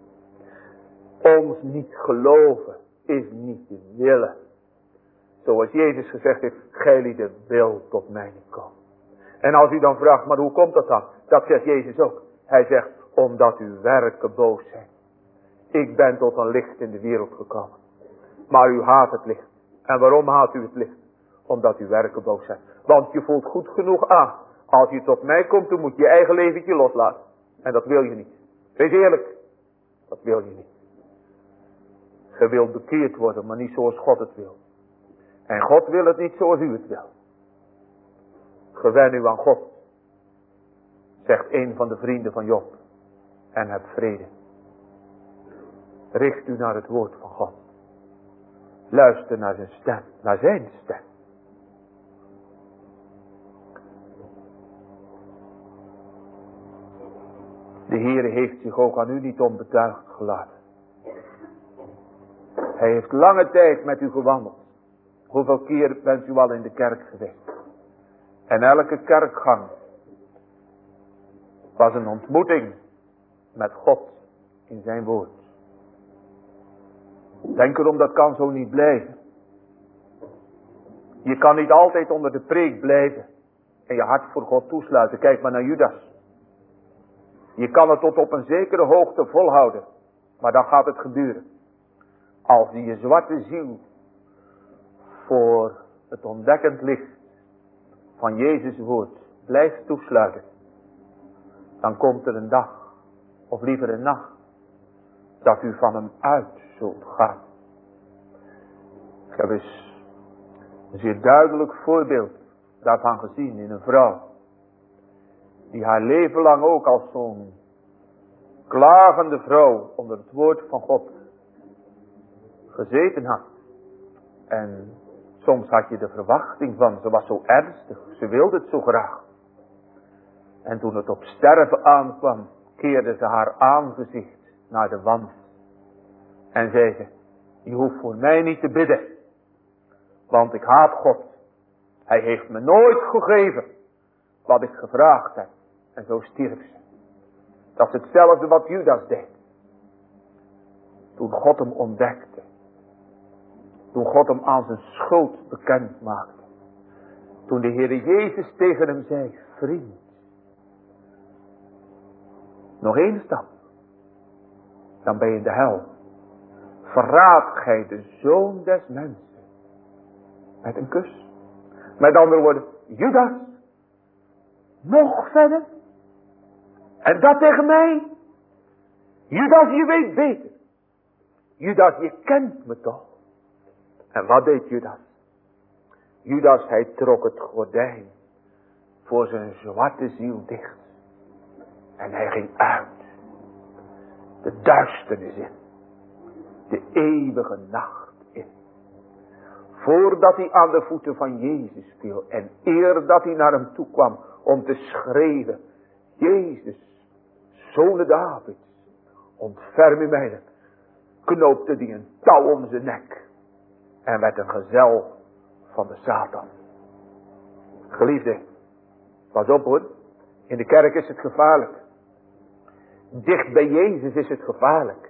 Ons niet geloven is niet te willen. Zoals Jezus gezegd heeft, gij lieden wil tot mij niet komen. En als u dan vraagt, maar hoe komt dat dan? Dat zegt Jezus ook. Hij zegt, omdat uw werken boos zijn. Ik ben tot een licht in de wereld gekomen. Maar u haat het licht. En waarom haat u het licht? Omdat uw werken boos zijn. Want je voelt goed genoeg aan. Als je tot mij komt, dan moet je je eigen leventje loslaten. En dat wil je niet. Wees eerlijk. Dat wil je niet. Je wilt bekeerd worden, maar niet zoals God het wil. En God wil het niet zoals u het wil. Gewen u aan God. Zegt een van de vrienden van Job. En heb vrede. Richt u naar het woord van God. Luister naar zijn stem. Naar zijn stem. De Heere heeft zich ook aan u niet onbetuigd gelaten. Hij heeft lange tijd met u gewandeld. Hoeveel keer bent u al in de kerk geweest? En elke kerkgang was een ontmoeting met God in zijn woord. Denk erom, dat kan zo niet blijven. Je kan niet altijd onder de preek blijven en je hart voor God toesluiten. Kijk maar naar Judas. Je kan het tot op een zekere hoogte volhouden, maar dan gaat het gebeuren. Als je je zwarte ziel voor het ontdekkend licht van Jezus woord blijft toesluiten, dan komt er een dag, of liever een nacht, dat u van hem uit zult gaan. Ik heb eens een zeer duidelijk voorbeeld daarvan gezien in een vrouw, die haar leven lang ook als zo'n klagende vrouw onder het woord van God gezeten had. En soms had je de verwachting van, ze was zo ernstig, ze wilde het zo graag. En toen het op sterven aankwam, keerde ze haar aangezicht naar de wand. En zei ze, je hoeft voor mij niet te bidden, want ik haat God. Hij heeft me nooit gegeven wat ik gevraagd heb. En zo stierf ze. Dat is hetzelfde wat Judas deed. Toen God hem ontdekte. Toen God hem aan zijn schuld bekend maakte. Toen de Heer Jezus tegen hem zei, vriend. Nog één stap. Dan ben je in de hel. Verraadt gij de Zoon des mensen. Met een kus. Met andere woorden, Judas. Nog verder. En dat tegen mij. Judas, je weet beter. Judas, je kent me toch. En wat deed Judas? Judas, hij trok het gordijn voor zijn zwarte ziel dicht. En hij ging uit. De duisternis in. De eeuwige nacht in. Voordat hij aan de voeten van Jezus viel. En eer dat hij naar hem toe kwam om te schreeuwen. Jezus, Zoon Davids, ontferm u mij. Knoopte hij een touw om zijn nek. En werd een gezel van de Satan. Geliefde, pas op hoor. In de kerk is het gevaarlijk. Dicht bij Jezus is het gevaarlijk.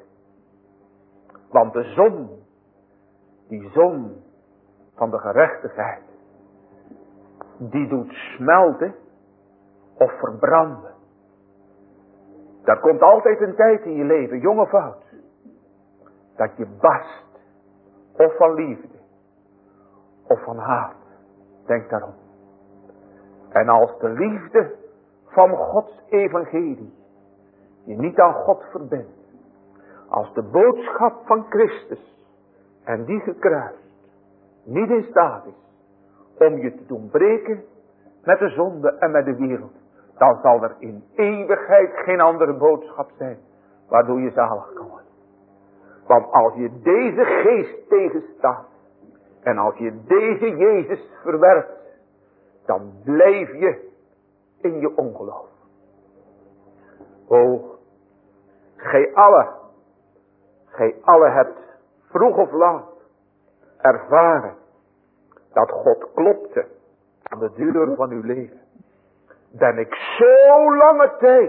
Want de zon, die zon van de gerechtigheid, die doet smelten of verbranden. Daar komt altijd een tijd in je leven, jong of oud, dat je barst. Of van liefde. Of van haat. Denk daarom. En als de liefde van Gods evangelie je niet aan God verbindt. Als de boodschap van Christus en die gekruist niet in staat is om je te doen breken met de zonde en met de wereld. Dan zal er in eeuwigheid geen andere boodschap zijn waardoor je zalig kan worden. Want als je deze geest tegenstaat. En als je deze Jezus verwerpt. Dan blijf je in je ongeloof. O. Gij alle. Gij alle hebt vroeg of laat ervaren. Dat God klopte aan de deur van uw leven. Ben ik zo lange tijd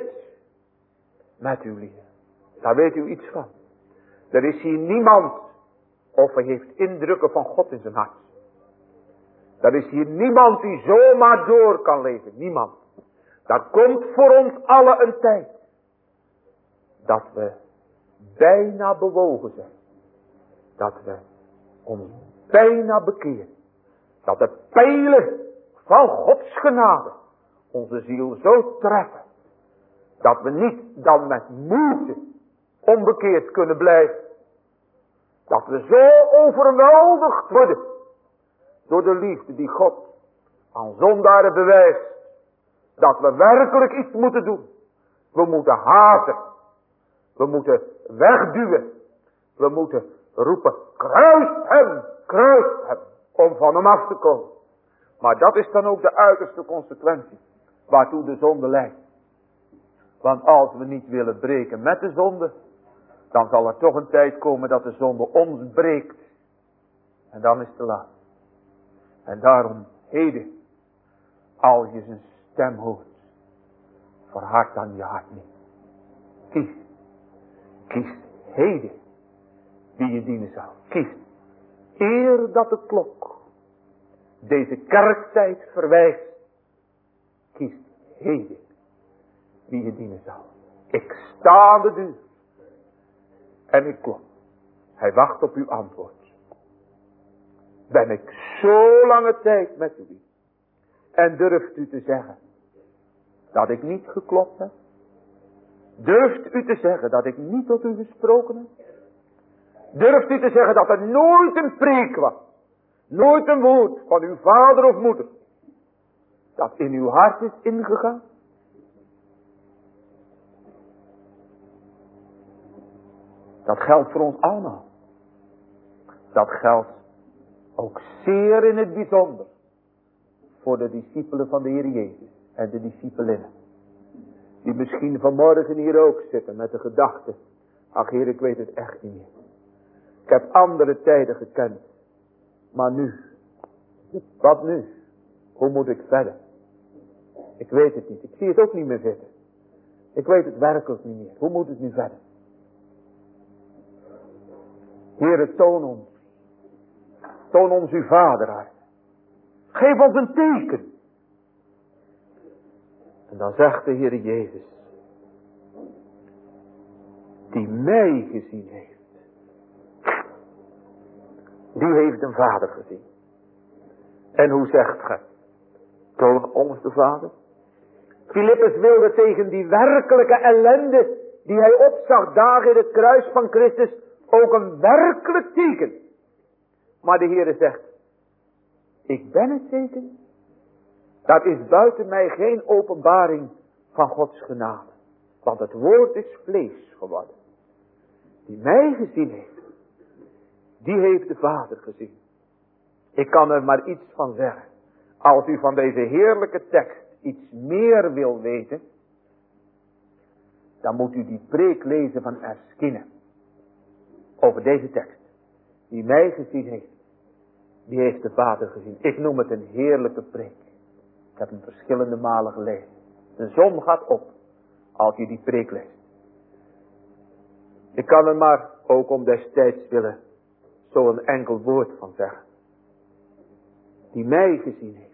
met u lief. Daar weet u iets van. Er is hier niemand, of hij heeft indrukken van God in zijn hart. Er is hier niemand die zomaar door kan leven. Niemand. Dat komt voor ons allen een tijd. Dat we bijna bewogen zijn. Dat we ons bijna bekeren. Dat de pijlen van Gods genade onze ziel zo treffen. Dat we niet dan met moeite onbekeerd kunnen blijven. Dat we zo overweldigd worden. Door de liefde die God aan zondaren bewijst. Dat we werkelijk iets moeten doen. We moeten haten. We moeten wegduwen. We moeten roepen, kruis hem, kruis hem. Om van hem af te komen. Maar dat is dan ook de uiterste consequentie. Waartoe de zonde leidt. Want als we niet willen breken met de zonde. Dan zal er toch een tijd komen dat de zonde ons breekt. En dan is het te laat. En daarom, heden, als je zijn stem hoort, verhard dan je hart niet. Kies. Kies heden wie je dienen zal. Kies. Eer dat de klok deze kerktijd verwijst. Kies heden wie je dienen zal. Ik sta aan de deur. En ik klop. Hij wacht op uw antwoord. Ben ik zo lange tijd met u. En durft u te zeggen dat ik niet geklopt heb? Durft u te zeggen dat ik niet tot u gesproken heb? Durft u te zeggen dat er nooit een preek was? Nooit een woord van uw vader of moeder dat in uw hart is ingegaan? Dat geldt voor ons allemaal. Dat geldt ook zeer in het bijzonder voor de discipelen van de Heer Jezus en de discipelinnen. Die misschien vanmorgen hier ook zitten met de gedachte, ach Heer, ik weet het echt niet meer. Ik heb andere tijden gekend. Maar nu, wat nu? Hoe moet ik verder? Ik weet het niet. Ik zie het ook niet meer zitten. Ik weet het werkelijk niet meer. Hoe moet het nu verder? Heere, toon ons. Toon ons uw vaderhart. Geef ons een teken. En dan zegt de Heere Jezus, die mij gezien heeft, die heeft een vader gezien. En hoe zegt gij? Toon ons de vader. Filippus wilde tegen die werkelijke ellende die hij opzag dagen in het kruis van Christus ook een werkelijk teken. Maar de Heere zegt, ik ben het teken. Dat is buiten mij geen openbaring van Gods genade. Want het woord is vlees geworden. Die mij gezien heeft, die heeft de Vader gezien. Ik kan er maar iets van zeggen. Als u van deze heerlijke tekst iets meer wil weten, dan moet u die preek lezen van Erskine. Over deze tekst. Die mij gezien heeft, die heeft de Vader gezien. Ik noem het een heerlijke preek. Ik heb hem verschillende malen gelezen. De zon gaat op als je die preek leest. Ik kan er maar ook om destijds willen zo een enkel woord van zeggen. Die mij gezien heeft.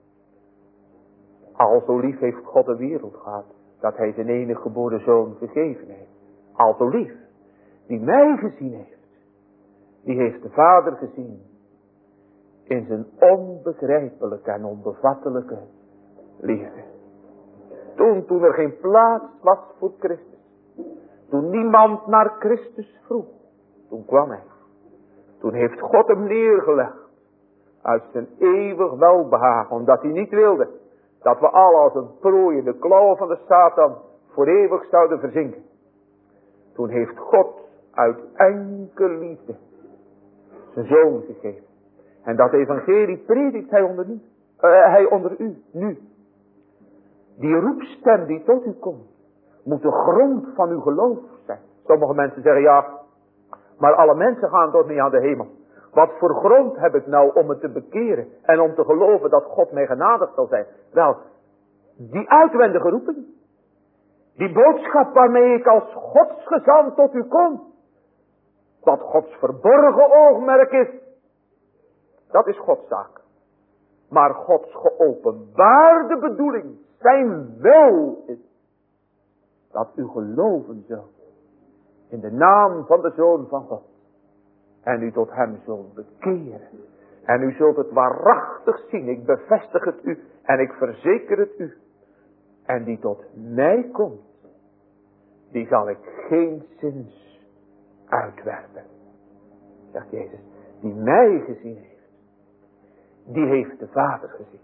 Al zo lief heeft God de wereld gehad, dat hij zijn enige geboren zoon gegeven heeft. Al zo lief. Die mij gezien heeft, die heeft de Vader gezien. In zijn onbegrijpelijke en onbevattelijke liefde. Toen, toen er geen plaats was voor Christus. Toen niemand naar Christus vroeg. Toen kwam hij. Toen heeft God hem neergelegd. Uit zijn eeuwig welbehagen. Omdat hij niet wilde dat we al als een prooi in de klauwen van de Satan voor eeuwig zouden verzinken. Toen heeft God uit enkele liefde zijn zoon gegeven. En dat evangelie predikt hij onder, u, uh, hij onder u, nu. Die roepstem die tot u komt, moet de grond van uw geloof zijn. Sommige mensen zeggen, ja, maar alle mensen gaan toch niet aan de hemel. Wat voor grond heb ik nou om me te bekeren en om te geloven dat God mij genadig zal zijn? Wel, die uitwendige roeping, die boodschap waarmee ik als Gods gezant tot u kom, wat Gods verborgen oogmerk is, dat is Gods zaak. Maar Gods geopenbaarde bedoeling, zijn wil is, dat u geloven zult in de naam van de Zoon van God. En u tot hem zult bekeren. En u zult het waarachtig zien. Ik bevestig het u en ik verzeker het u. En die tot mij komt, die zal ik geen zins uitwerpen. Zegt Jezus, die mij gezien heeft, die heeft de Vader gezien.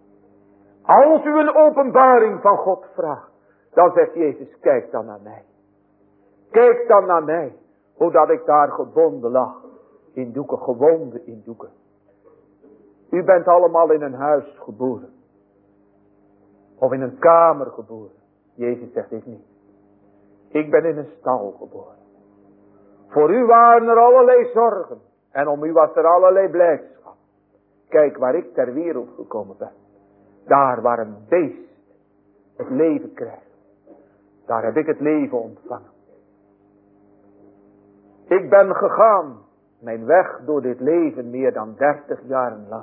Als u een openbaring van God vraagt, dan zegt Jezus, kijk dan naar mij. Kijk dan naar mij, hoe dat ik daar gebonden lag, in doeken, gewonden in doeken. U bent allemaal in een huis geboren. Of in een kamer geboren. Jezus zegt ik niet. Ik ben in een stal geboren. Voor u waren er allerlei zorgen. En om u was er allerlei blijdschap. Kijk waar ik ter wereld gekomen ben. Daar waar een beest het leven krijgt. Daar heb ik het leven ontvangen. Ik ben gegaan. Mijn weg door dit leven meer dan dertig jaren lang.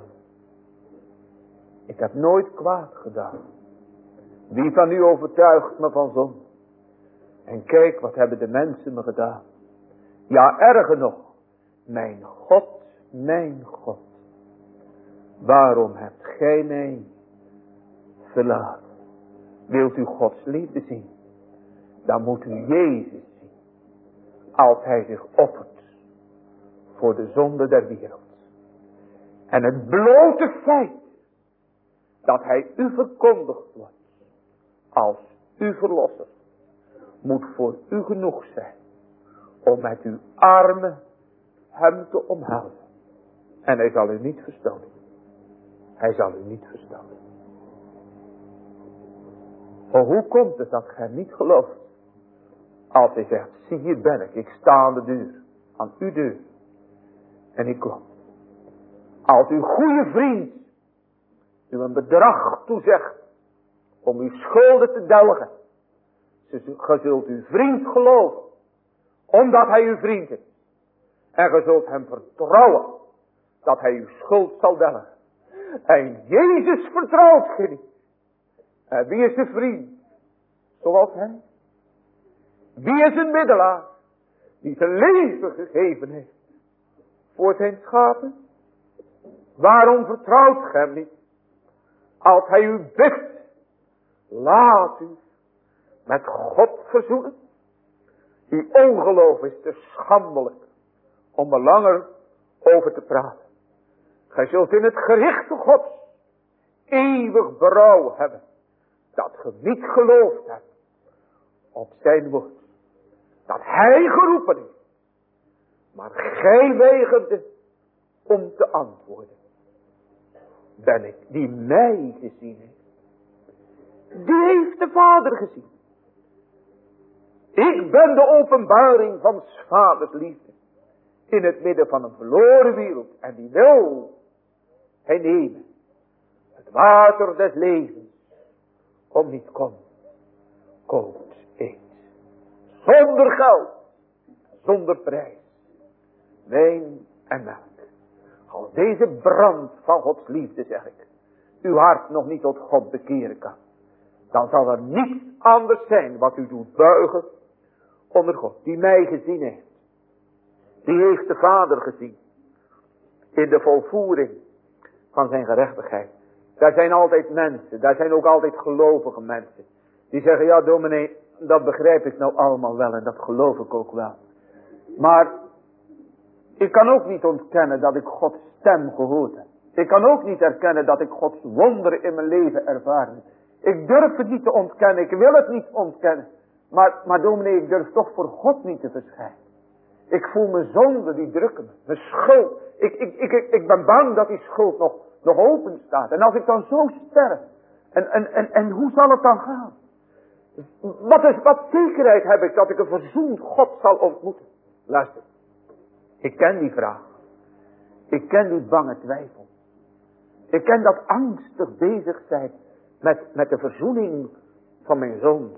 Ik heb nooit kwaad gedaan. Wie van u overtuigt me van zonde? En kijk, wat hebben de mensen me gedaan. Ja, erger nog. Mijn God, mijn God. Waarom hebt gij mij verlaten? Wilt u Gods liefde zien? Dan moet u Jezus zien. Als hij zich offert voor de zonde der wereld. En het blote feit dat hij u verkondigd wordt als uw verlosser moet voor u genoeg zijn om met uw armen hem te omhelzen. En hij zal u niet verstoten. Hij zal u niet verstoten. Maar hoe komt het dat gij niet gelooft? Als hij zegt, zie hier ben ik, ik sta aan de deur, aan uw deur. En ik klop. Als uw goede vriend u een bedrag toezegt om uw schulden te delgen. Ge zult uw vriend geloven, omdat hij uw vriend is. En ge zult hem vertrouwen, dat hij uw schuld zal delgen. En Jezus vertrouwt ge niet. En wie is de vriend? Zoals hij. Wie is een middelaar? Die zijn leven gegeven heeft. Voor zijn schapen. Waarom vertrouwt ge hem niet? Als hij u bidt. Laat u met God verzoenen. Uw ongeloof is te schandelijk. Om er langer over te praten. Gij zult in het gerichte Gods eeuwig berouw hebben. Dat ge niet geloofd hebt op zijn woord. Dat hij geroepen is. Maar gij weigerde om te antwoorden. Ben ik die mij gezien heeft. Die heeft de Vader gezien. Ik ben de openbaring van 's Vaders liefde. In het midden van een verloren wereld. En die wil hij nemen. Het water des levens. Kom niet, kom. Koopt, eet. Zonder geld. Zonder prijs. Wijn en melk. Als deze brand van Gods liefde, zeg ik, uw hart nog niet tot God bekeren kan. Dan zal er niets anders zijn wat u doet buigen onder God. Die mij gezien heeft. Die heeft de Vader gezien. In de volvoering van zijn gerechtigheid. Daar zijn altijd mensen. Daar zijn ook altijd gelovige mensen. Die zeggen, ja dominee, dat begrijp ik nou allemaal wel. En dat geloof ik ook wel. Maar ik kan ook niet ontkennen dat ik Gods stem gehoord heb. Ik kan ook niet erkennen dat ik Gods wonderen in mijn leven ervaren heb. Ik durf het niet te ontkennen. Ik wil het niet ontkennen. Maar, maar dominee, ik durf toch voor God niet te verschijnen. Ik voel mijn zonde, die drukken me. Mijn schuld. Ik, ik, ik, ik, ik ben bang dat die schuld nog, nog open staat. En als ik dan zo sterf. En, en, en, en hoe zal het dan gaan? Wat, is, wat zekerheid heb ik dat ik een verzoend God zal ontmoeten? Luister. Ik ken die vraag. Ik ken die bange twijfel. Ik ken dat angstig bezig zijn met, met de verzoening van mijn zonde.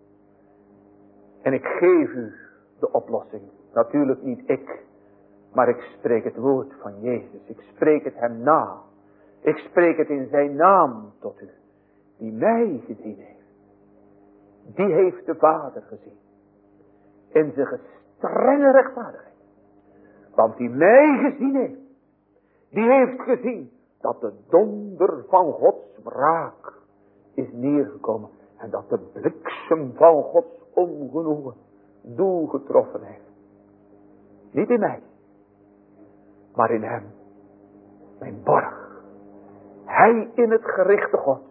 En ik geef u de oplossing. Natuurlijk niet ik. Maar ik spreek het woord van Jezus. Ik spreek het hem na. Ik spreek het in zijn naam tot u. Die mij gezien heeft. Die heeft de Vader gezien. In zijn gestrenge rechtvaardigheid. Want die mij gezien heeft. Die heeft gezien dat de donder van Gods wraak is neergekomen. En dat de bliksem van Gods ongenoegen doel getroffen heeft. Niet in mij. Maar in hem. Mijn borg. Hij in het gerichte Gods.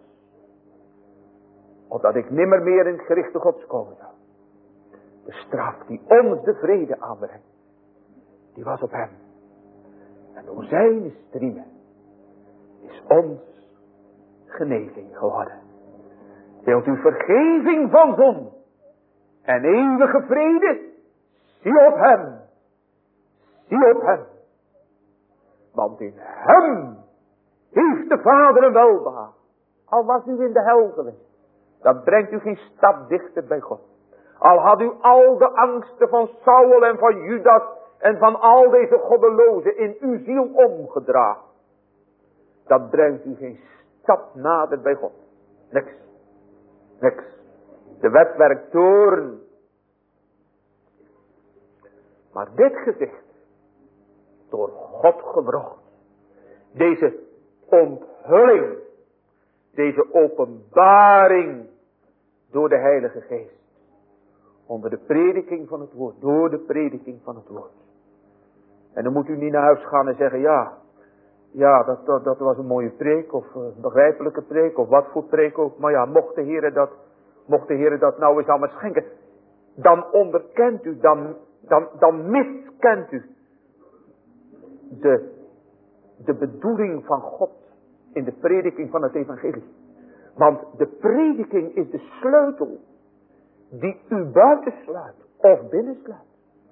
Opdat ik nimmer meer in het gerichte Gods komen zou. De straf die ons de vrede aanbrengt. Die was op hem. En door zijn striemen is ons genezing geworden. Wilt u vergeving van zon en eeuwige vrede? Zie op hem. Zie op hem. Want in hem heeft de Vader een welbehagen. Al was u in de hel geweest. Dat brengt u geen stap dichter bij God. Al had u al de angsten van Saul en van Judas en van al deze goddelozen in uw ziel omgedragen. Dat brengt u geen stap nader bij God. Niks. Niks. De wet werkt toorn. Maar dit gezicht, door God gebracht, deze onthulling, deze openbaring door de Heilige Geest, onder de prediking van het woord, door de prediking van het woord. En dan moet u niet naar huis gaan en zeggen, ja, ja, dat, dat, dat was een mooie preek, of een begrijpelijke preek, of wat voor preek ook, maar ja, mocht de Heer dat, mocht de Heer dat nou eens allemaal schenken, dan onderkent u, dan, dan, dan miskent u de, de bedoeling van God in de prediking van het evangelie. Want de prediking is de sleutel die u buitensluit of binnensluit.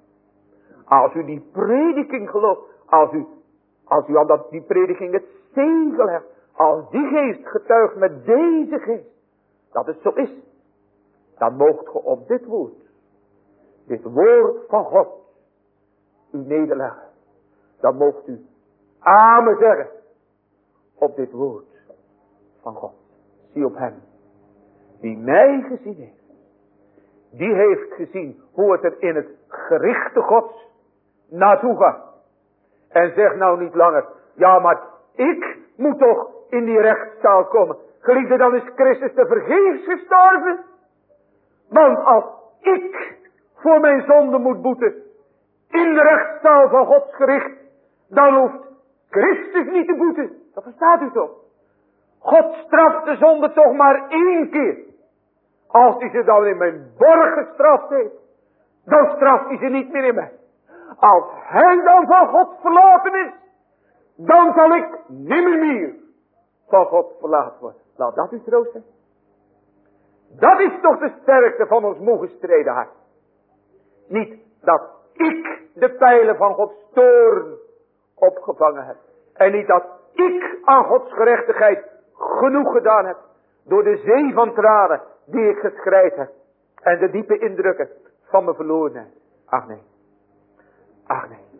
Als u die prediking gelooft, als u, als u aan dat, die prediking het zegel hebt, als die geest getuigt met deze geest, dat het zo is, dan moogt ge op dit woord, dit woord van God, u nederleggen. Dan moogt u amen zeggen op dit woord van God. Zie op hem die mij gezien heeft. Die heeft gezien hoe het er in het gerichte Gods naartoe gaat. En zeg nou niet langer, ja maar ik moet toch in die rechtszaal komen. Geliefde, dan is Christus te vergeefs gestorven. Want als ik voor mijn zonde moet boeten in de rechtszaal van Gods gericht, dan hoeft Christus niet te boeten. Dat verstaat u toch? God straft de zonde toch maar één keer. Als hij ze dan in mijn borg gestraft heeft, dan straft hij ze niet meer in mij. Als hij dan van God verlaten is, dan zal ik nimmer meer van God verlaten worden. Laat dat u troost zijn. Dat is toch de sterkte van ons moe gestreden hart. Niet dat ik de pijlen van Gods toorn opgevangen heb. En niet dat ik aan Gods gerechtigheid genoeg gedaan heb. Door de zee van tranen die ik geschreid heb. En de diepe indrukken van mijn verlorenheid. Ach nee. Ach nee.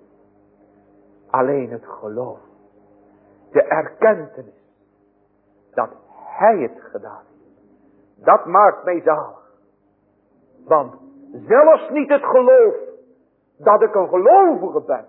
Alleen het geloof. De erkentenis. Dat hij het gedaan heeft. Dat maakt mij zalig. Want zelfs niet het geloof dat ik een gelovige ben.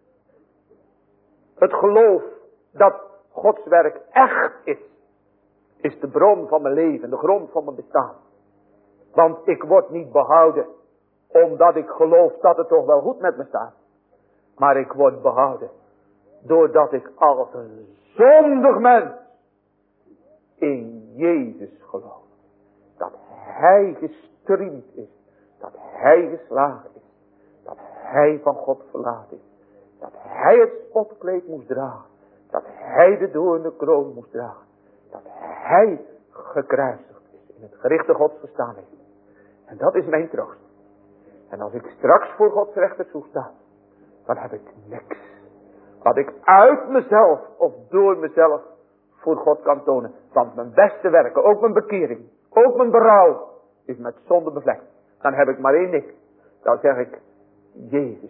Het geloof dat Gods werk echt is. Is de bron van mijn leven, de grond van mijn bestaan. Want ik word niet behouden omdat ik geloof dat het toch wel goed met me staat. Maar ik word behouden doordat ik als een zondig mens in Jezus geloof. Dat hij gestriemd is. Dat hij geslagen is. Dat hij van God verlaten is. Dat hij het spotkleed moest dragen. Dat hij de doornen kroon moest dragen. Dat hij gekruisigd is. In het gerichte Gods verstaan heeft. En dat is mijn troost. En als ik straks voor Gods rechterstoel sta, dan heb ik niks. Wat ik uit mezelf of door mezelf voor God kan tonen. Want mijn beste werken, ook mijn bekering, ook mijn berouw, is met zonde bevlekt. Dan heb ik maar één ding. Dan zeg ik, Jezus.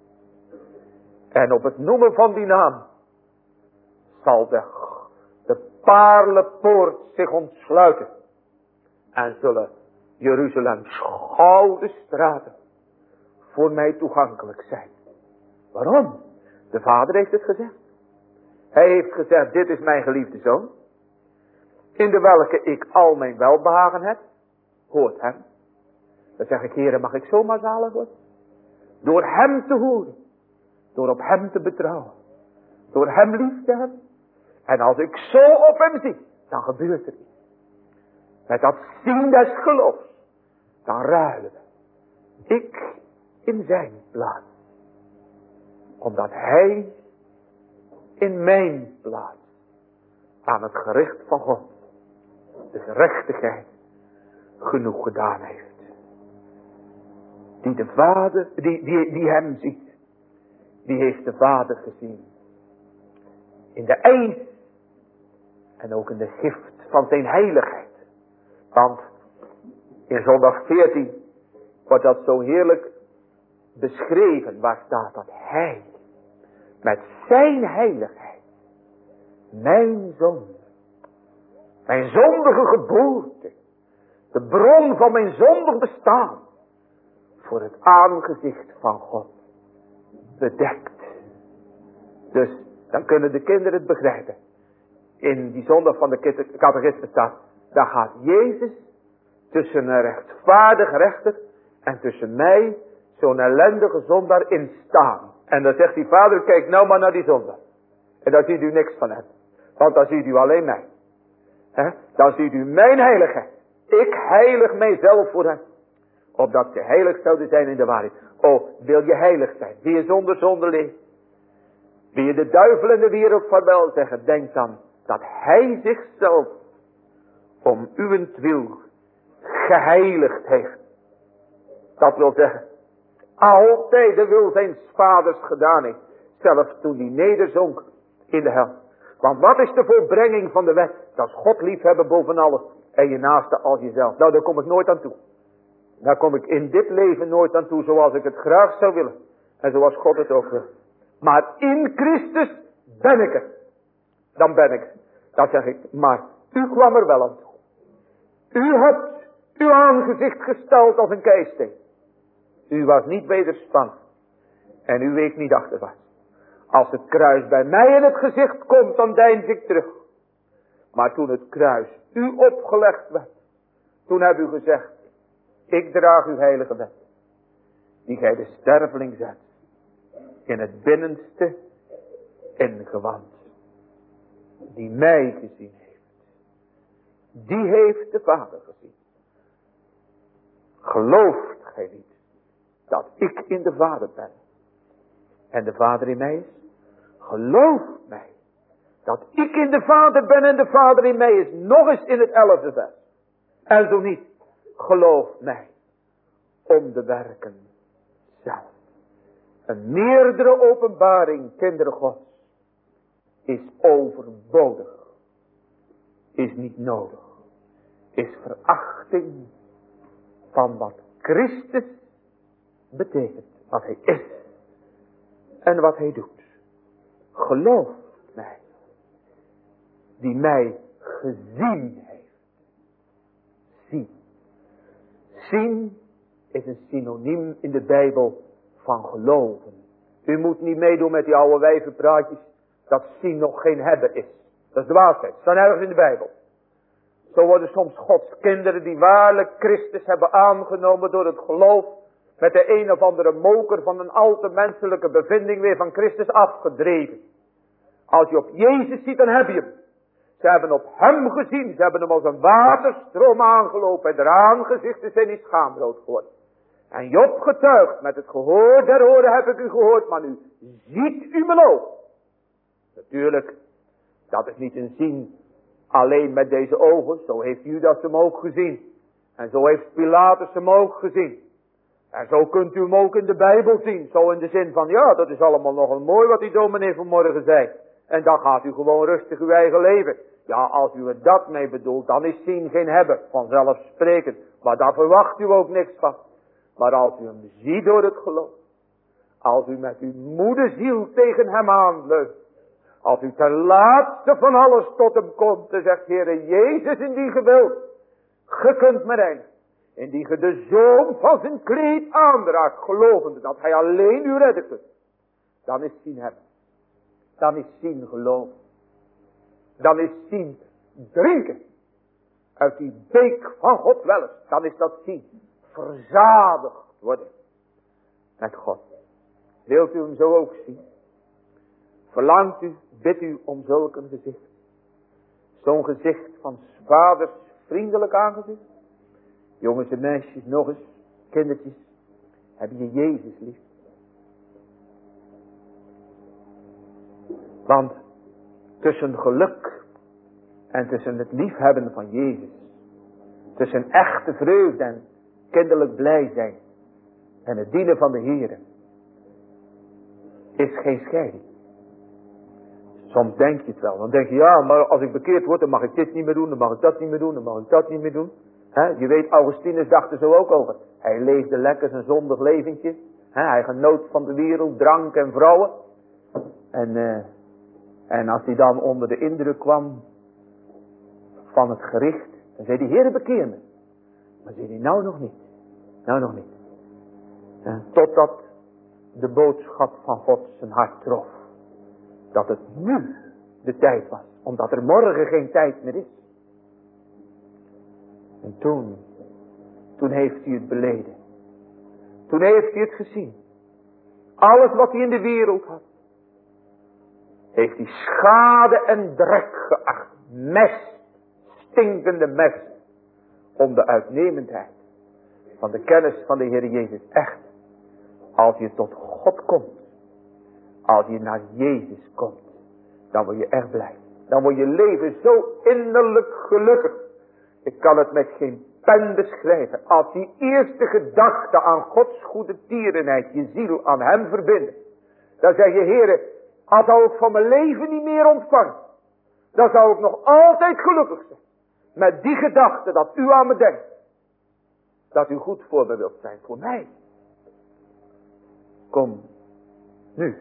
En op het noemen van die naam zal de, de paarlenpoort zich ontsluiten. En zullen Jeruzalems gouden straten voor mij toegankelijk zijn. Waarom? De Vader heeft het gezegd. Hij heeft gezegd, dit is mijn geliefde zoon. In de welke ik al mijn welbehagen heb. Hoort hem. Dan zeg ik, Heere, mag ik zomaar zalig worden? Door hem te horen. Door op hem te betrouwen. Door hem lief te hebben. En als ik zo op hem zie, dan gebeurt er iets. Met dat zien des geloofs. Dan ruilen we. Ik in zijn plaats. Omdat hij in mijn plaats aan het gericht van God, de gerechtigheid, genoeg gedaan heeft. Die de Vader, die, die, die hem ziet, die heeft de Vader gezien. In de eis en ook in de gift van zijn heiligheid. Want in zondag veertien wordt dat zo heerlijk beschreven, waar staat dat hij met zijn heiligheid mijn zonde, mijn zondige geboorte, de bron van mijn zondig bestaan, voor het aangezicht van God bedekt. Dus dan kunnen de kinderen het begrijpen. In die zondag van de catechisme staat, daar gaat Jezus tussen een rechtvaardig rechter en tussen mij, zo'n ellendige zondaar, in staan. En dan zegt die Vader, kijk nou maar naar die zondaar. En daar ziet u niks van hem. Want dan ziet u alleen mij. He? Dan ziet u mijn heiligheid. Ik heilig mijzelf voor hem. Opdat ze heilig zouden zijn in de waarheid. Oh, wil je heilig zijn? Wil je zonder zonde leven? Wil je de duivel en de wereld vaarwel zeggen? Denk dan dat hij zichzelf om uwentwil geheiligd heeft. Dat wil zeggen, altijd de wil zijn vaders gedaan heeft. Zelfs toen hij nederzonk in de hel. Want wat is de volbrenging van de wet? Dat is God liefhebben boven alles. En je naaste als jezelf. Nou, daar kom ik nooit aan toe. Daar kom ik in dit leven nooit aan toe zoals ik het graag zou willen. En zoals God het ook wil. Maar in Christus ben ik er. Dan ben ik. Dan zeg ik, maar u kwam er wel aan toe. U hebt uw aangezicht gesteld als een keisteen. U was niet wederspan. En u week niet achterwaarts. Als het kruis bij mij in het gezicht komt, dan deins ik terug. Maar toen het kruis u opgelegd werd, toen heb u gezegd, ik draag uw heilige wet, die gij de sterveling zet, in het binnenste ingewand, die mij gezien heeft. Die heeft de Vader gezien. Gelooft gij niet dat ik in de Vader ben en de Vader in mij is? Geloof mij dat ik in de Vader ben en de Vader in mij is. Nog eens in het elfde vers. En zo niet, geloof mij om de werken zelf. Een meerdere openbaring, kinderen Gods, is overbodig. Is niet nodig. Is verachting van wat Christus betekent. Wat hij is. En wat hij doet. Geloof mij. Die mij gezien heeft. Zien. Zien is een synoniem in de Bijbel van geloven. U moet niet meedoen met die oude wijvenpraatjes. Dat zien nog geen hebben is. Dat is dwaasheid. Dat staat ergens in de Bijbel. Zo worden soms Gods kinderen die waarlijk Christus hebben aangenomen door het geloof, met de een of andere moker van een al te menselijke bevinding weer van Christus afgedreven. Als je op Jezus ziet, dan heb je hem. Ze hebben op hem gezien. Ze hebben hem als een waterstroom aangelopen. En haar aangezichten zijn niet schaamrood geworden. En Job getuigt, met het gehoor der oren heb ik u gehoord, maar nu ziet u mijn oog. Natuurlijk, dat is niet een zien alleen met deze ogen. Zo heeft Judas hem ook gezien. En zo heeft Pilatus hem ook gezien. En zo kunt u hem ook in de Bijbel zien. Zo in de zin van, ja, dat is allemaal nogal mooi wat die dominee vanmorgen zei. En dan gaat u gewoon rustig uw eigen leven. Ja, als u er dat mee bedoelt, dan is zien geen hebben, vanzelfsprekend. Maar daar verwacht u ook niks van. Maar als u hem ziet door het geloof. Als u met uw moederziel tegen hem aanleunt. Als u ten laatste van alles tot hem komt en zegt, Heere Jezus, in die gewild, ge kunt me reinigen. In die ge de zoom van zijn kleed aandraagt, gelovende dat hij alleen u redden kunt. Dan is zien hebben. Dan is zien geloven. Dan is zien drinken. Uit die beek van God wel eens. Dan is dat zien verzadigd worden. Met God. Wilt u hem zo ook zien? Verlangt u, bidt u om zulk een gezicht. Zo'n gezicht van 's vaders vriendelijk aangezicht. Jongens en meisjes, nog eens, kindertjes, heb je Jezus lief? Want tussen geluk en tussen het liefhebben van Jezus, tussen echte vreugde en kinderlijk blij zijn en het dienen van de Heere, is geen scheiding. Soms denk je het wel. Dan denk je, ja, maar als ik bekeerd word, dan mag ik dit niet meer doen, dan mag ik dat niet meer doen, dan mag ik dat niet meer doen. He, je weet, Augustinus dacht er zo ook over. Hij leefde lekker zijn zondig leventje. He, hij genoot van de wereld, drank en vrouwen. En, uh, en als hij dan onder de indruk kwam van het gericht, dan zei hij, Heere, bekeer me. Maar zei hij, nou nog niet. Nou nog niet. En totdat de boodschap van God zijn hart trof. Dat het nu de tijd was. Omdat er morgen geen tijd meer is. En toen, toen heeft hij het beleden. Toen heeft hij het gezien. Alles wat hij in de wereld had. Heeft hij schade en drek geacht. Mes, stinkende mes. Om de uitnemendheid van de kennis van de Heer Jezus echt Als je tot God komt. Als je naar Jezus komt. Dan word je echt blij. Dan wordt je leven zo innerlijk gelukkig. Ik kan het met geen pen beschrijven. Als die eerste gedachte aan Gods goede tierenheid je ziel aan hem verbindt. Dan zeg je, Heere, als zou ik van mijn leven niet meer ontvangen. Dan zou ik nog altijd gelukkig zijn. Met die gedachte dat u aan me denkt. Dat u goed voor me wilt zijn, voor mij. Kom, nu.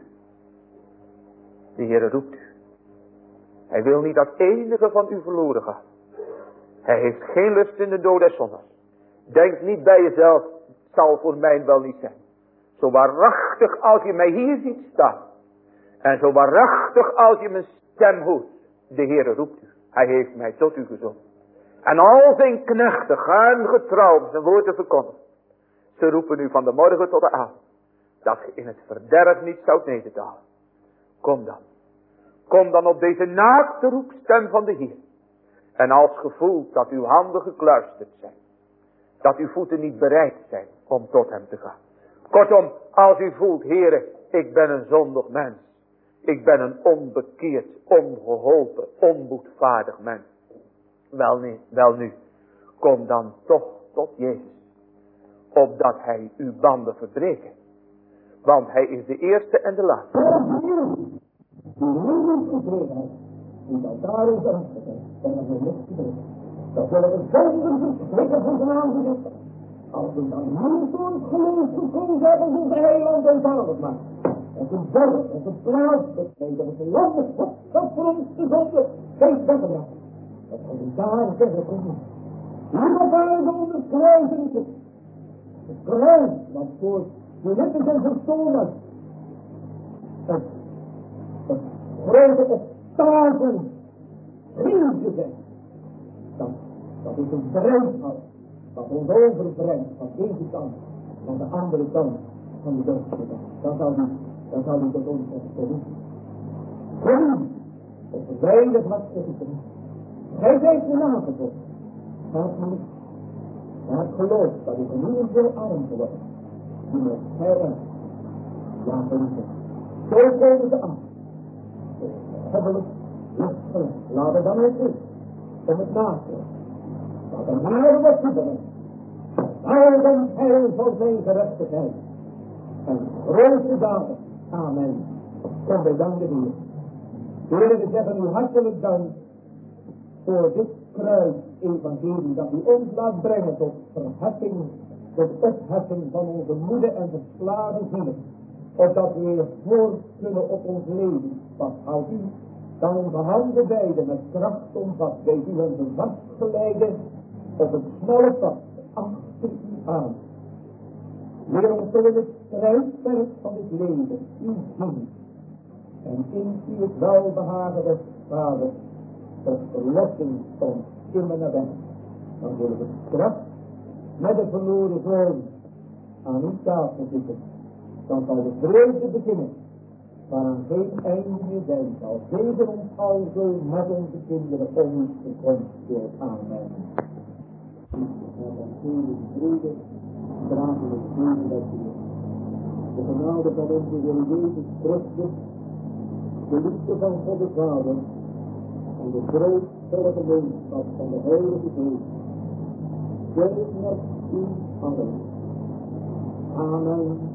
De Heere roept u. Hij wil niet dat enige van u verloren gaat. Hij heeft geen lust in de dood des zondaars. Denk niet bij jezelf, het zal voor mij wel niet zijn. Zo waarachtig als je mij hier ziet staan. En zo waarachtig als je mijn stem hoort. De Heere roept u. Hij heeft mij tot u gezonden. En al zijn knechten gaan getrouw om zijn woord te verkondigen. Ze roepen u van de morgen tot de avond. Dat je in het verderf niet zoudt nederdalen. Kom dan. Kom dan op deze naakte roepstem van de Heer. En als ge voelt dat uw handen gekluisterd zijn. Dat uw voeten niet bereid zijn om tot hem te gaan. Kortom, als u voelt, Heere, ik ben een zondig mens. Ik ben een onbekeerd, ongeholpen, onboedvaardig mens. Wel nu, wel nu, kom dan toch tot Jezus. Opdat hij uw banden verbreken. Want hij is de eerste en de laatste. Die levend gekregen die dat daar is erachtigheid, en dat is niks gebreken. Dat zullen we zonder verschrikken van zijn aangezicht. Als we dan niet door het geloof gekozen hebben, tot de heiland en zalig maakt. En zijn dorp, en zijn plaats, en zijn landen, dat voor ons te zonde, geeft weggebracht. Dat kan we daar zeggen van niet. Hier op aarde onder kruisen is het. Het kruis, wat voor de wetten zijn verstolen. Het, het grote obstakel, vrienden zijn. Dat, dat is een drijfhout. Dat ons overbrengt van deze kant naar de andere kant van de doodse kant. Dan zal u, dan zal u tot ons verstoren. Vrienden, op weinig wat gezeten. Gij zijt de nagevolgd. Gaat niet. Maar het geloof dat ik er niet veel arm geworden. Die met gij en laten liefde. Zo komen ze aan. Hebbelijk, liefde, laat het dan uit is. Om het naast dat er naar wat toebrengt. Daar dan heil van zijn gerechtigheid. En grote daden. Amen. Kom bij dank de Heer. Heer, we zeggen u hartelijk dank voor dit kruis evangelie dat u ons laat brengen tot verheffing, tot opheffing van onze moede en verslagen zielen. Opdat we weer voort kunnen op ons leven. Wat houdt u dan onze handen beiden met kracht omvat, weet u onze vastgeleide op het smalle pad achter u aan. Leer ons door het strijdperk van dit leven u zien. En in u het welbehagen des Vaders tot verlossing stond immer naar weg. Dan zullen we straks met de verloren zoon aan uw tafel zitten. Dan zal de vreugde beginnen, waaraan geen einde meer zijn zal. Zegen ons alzo met onze kinderen om ons toekomst door. Amen. En dan goede vrede, dragen we vrede dat hier. De genade van onze Heer Jezus Christus, de liefde van God de Vader, en de grootste gemeenschap van de Heilige Geest, zij met u allen. Amen.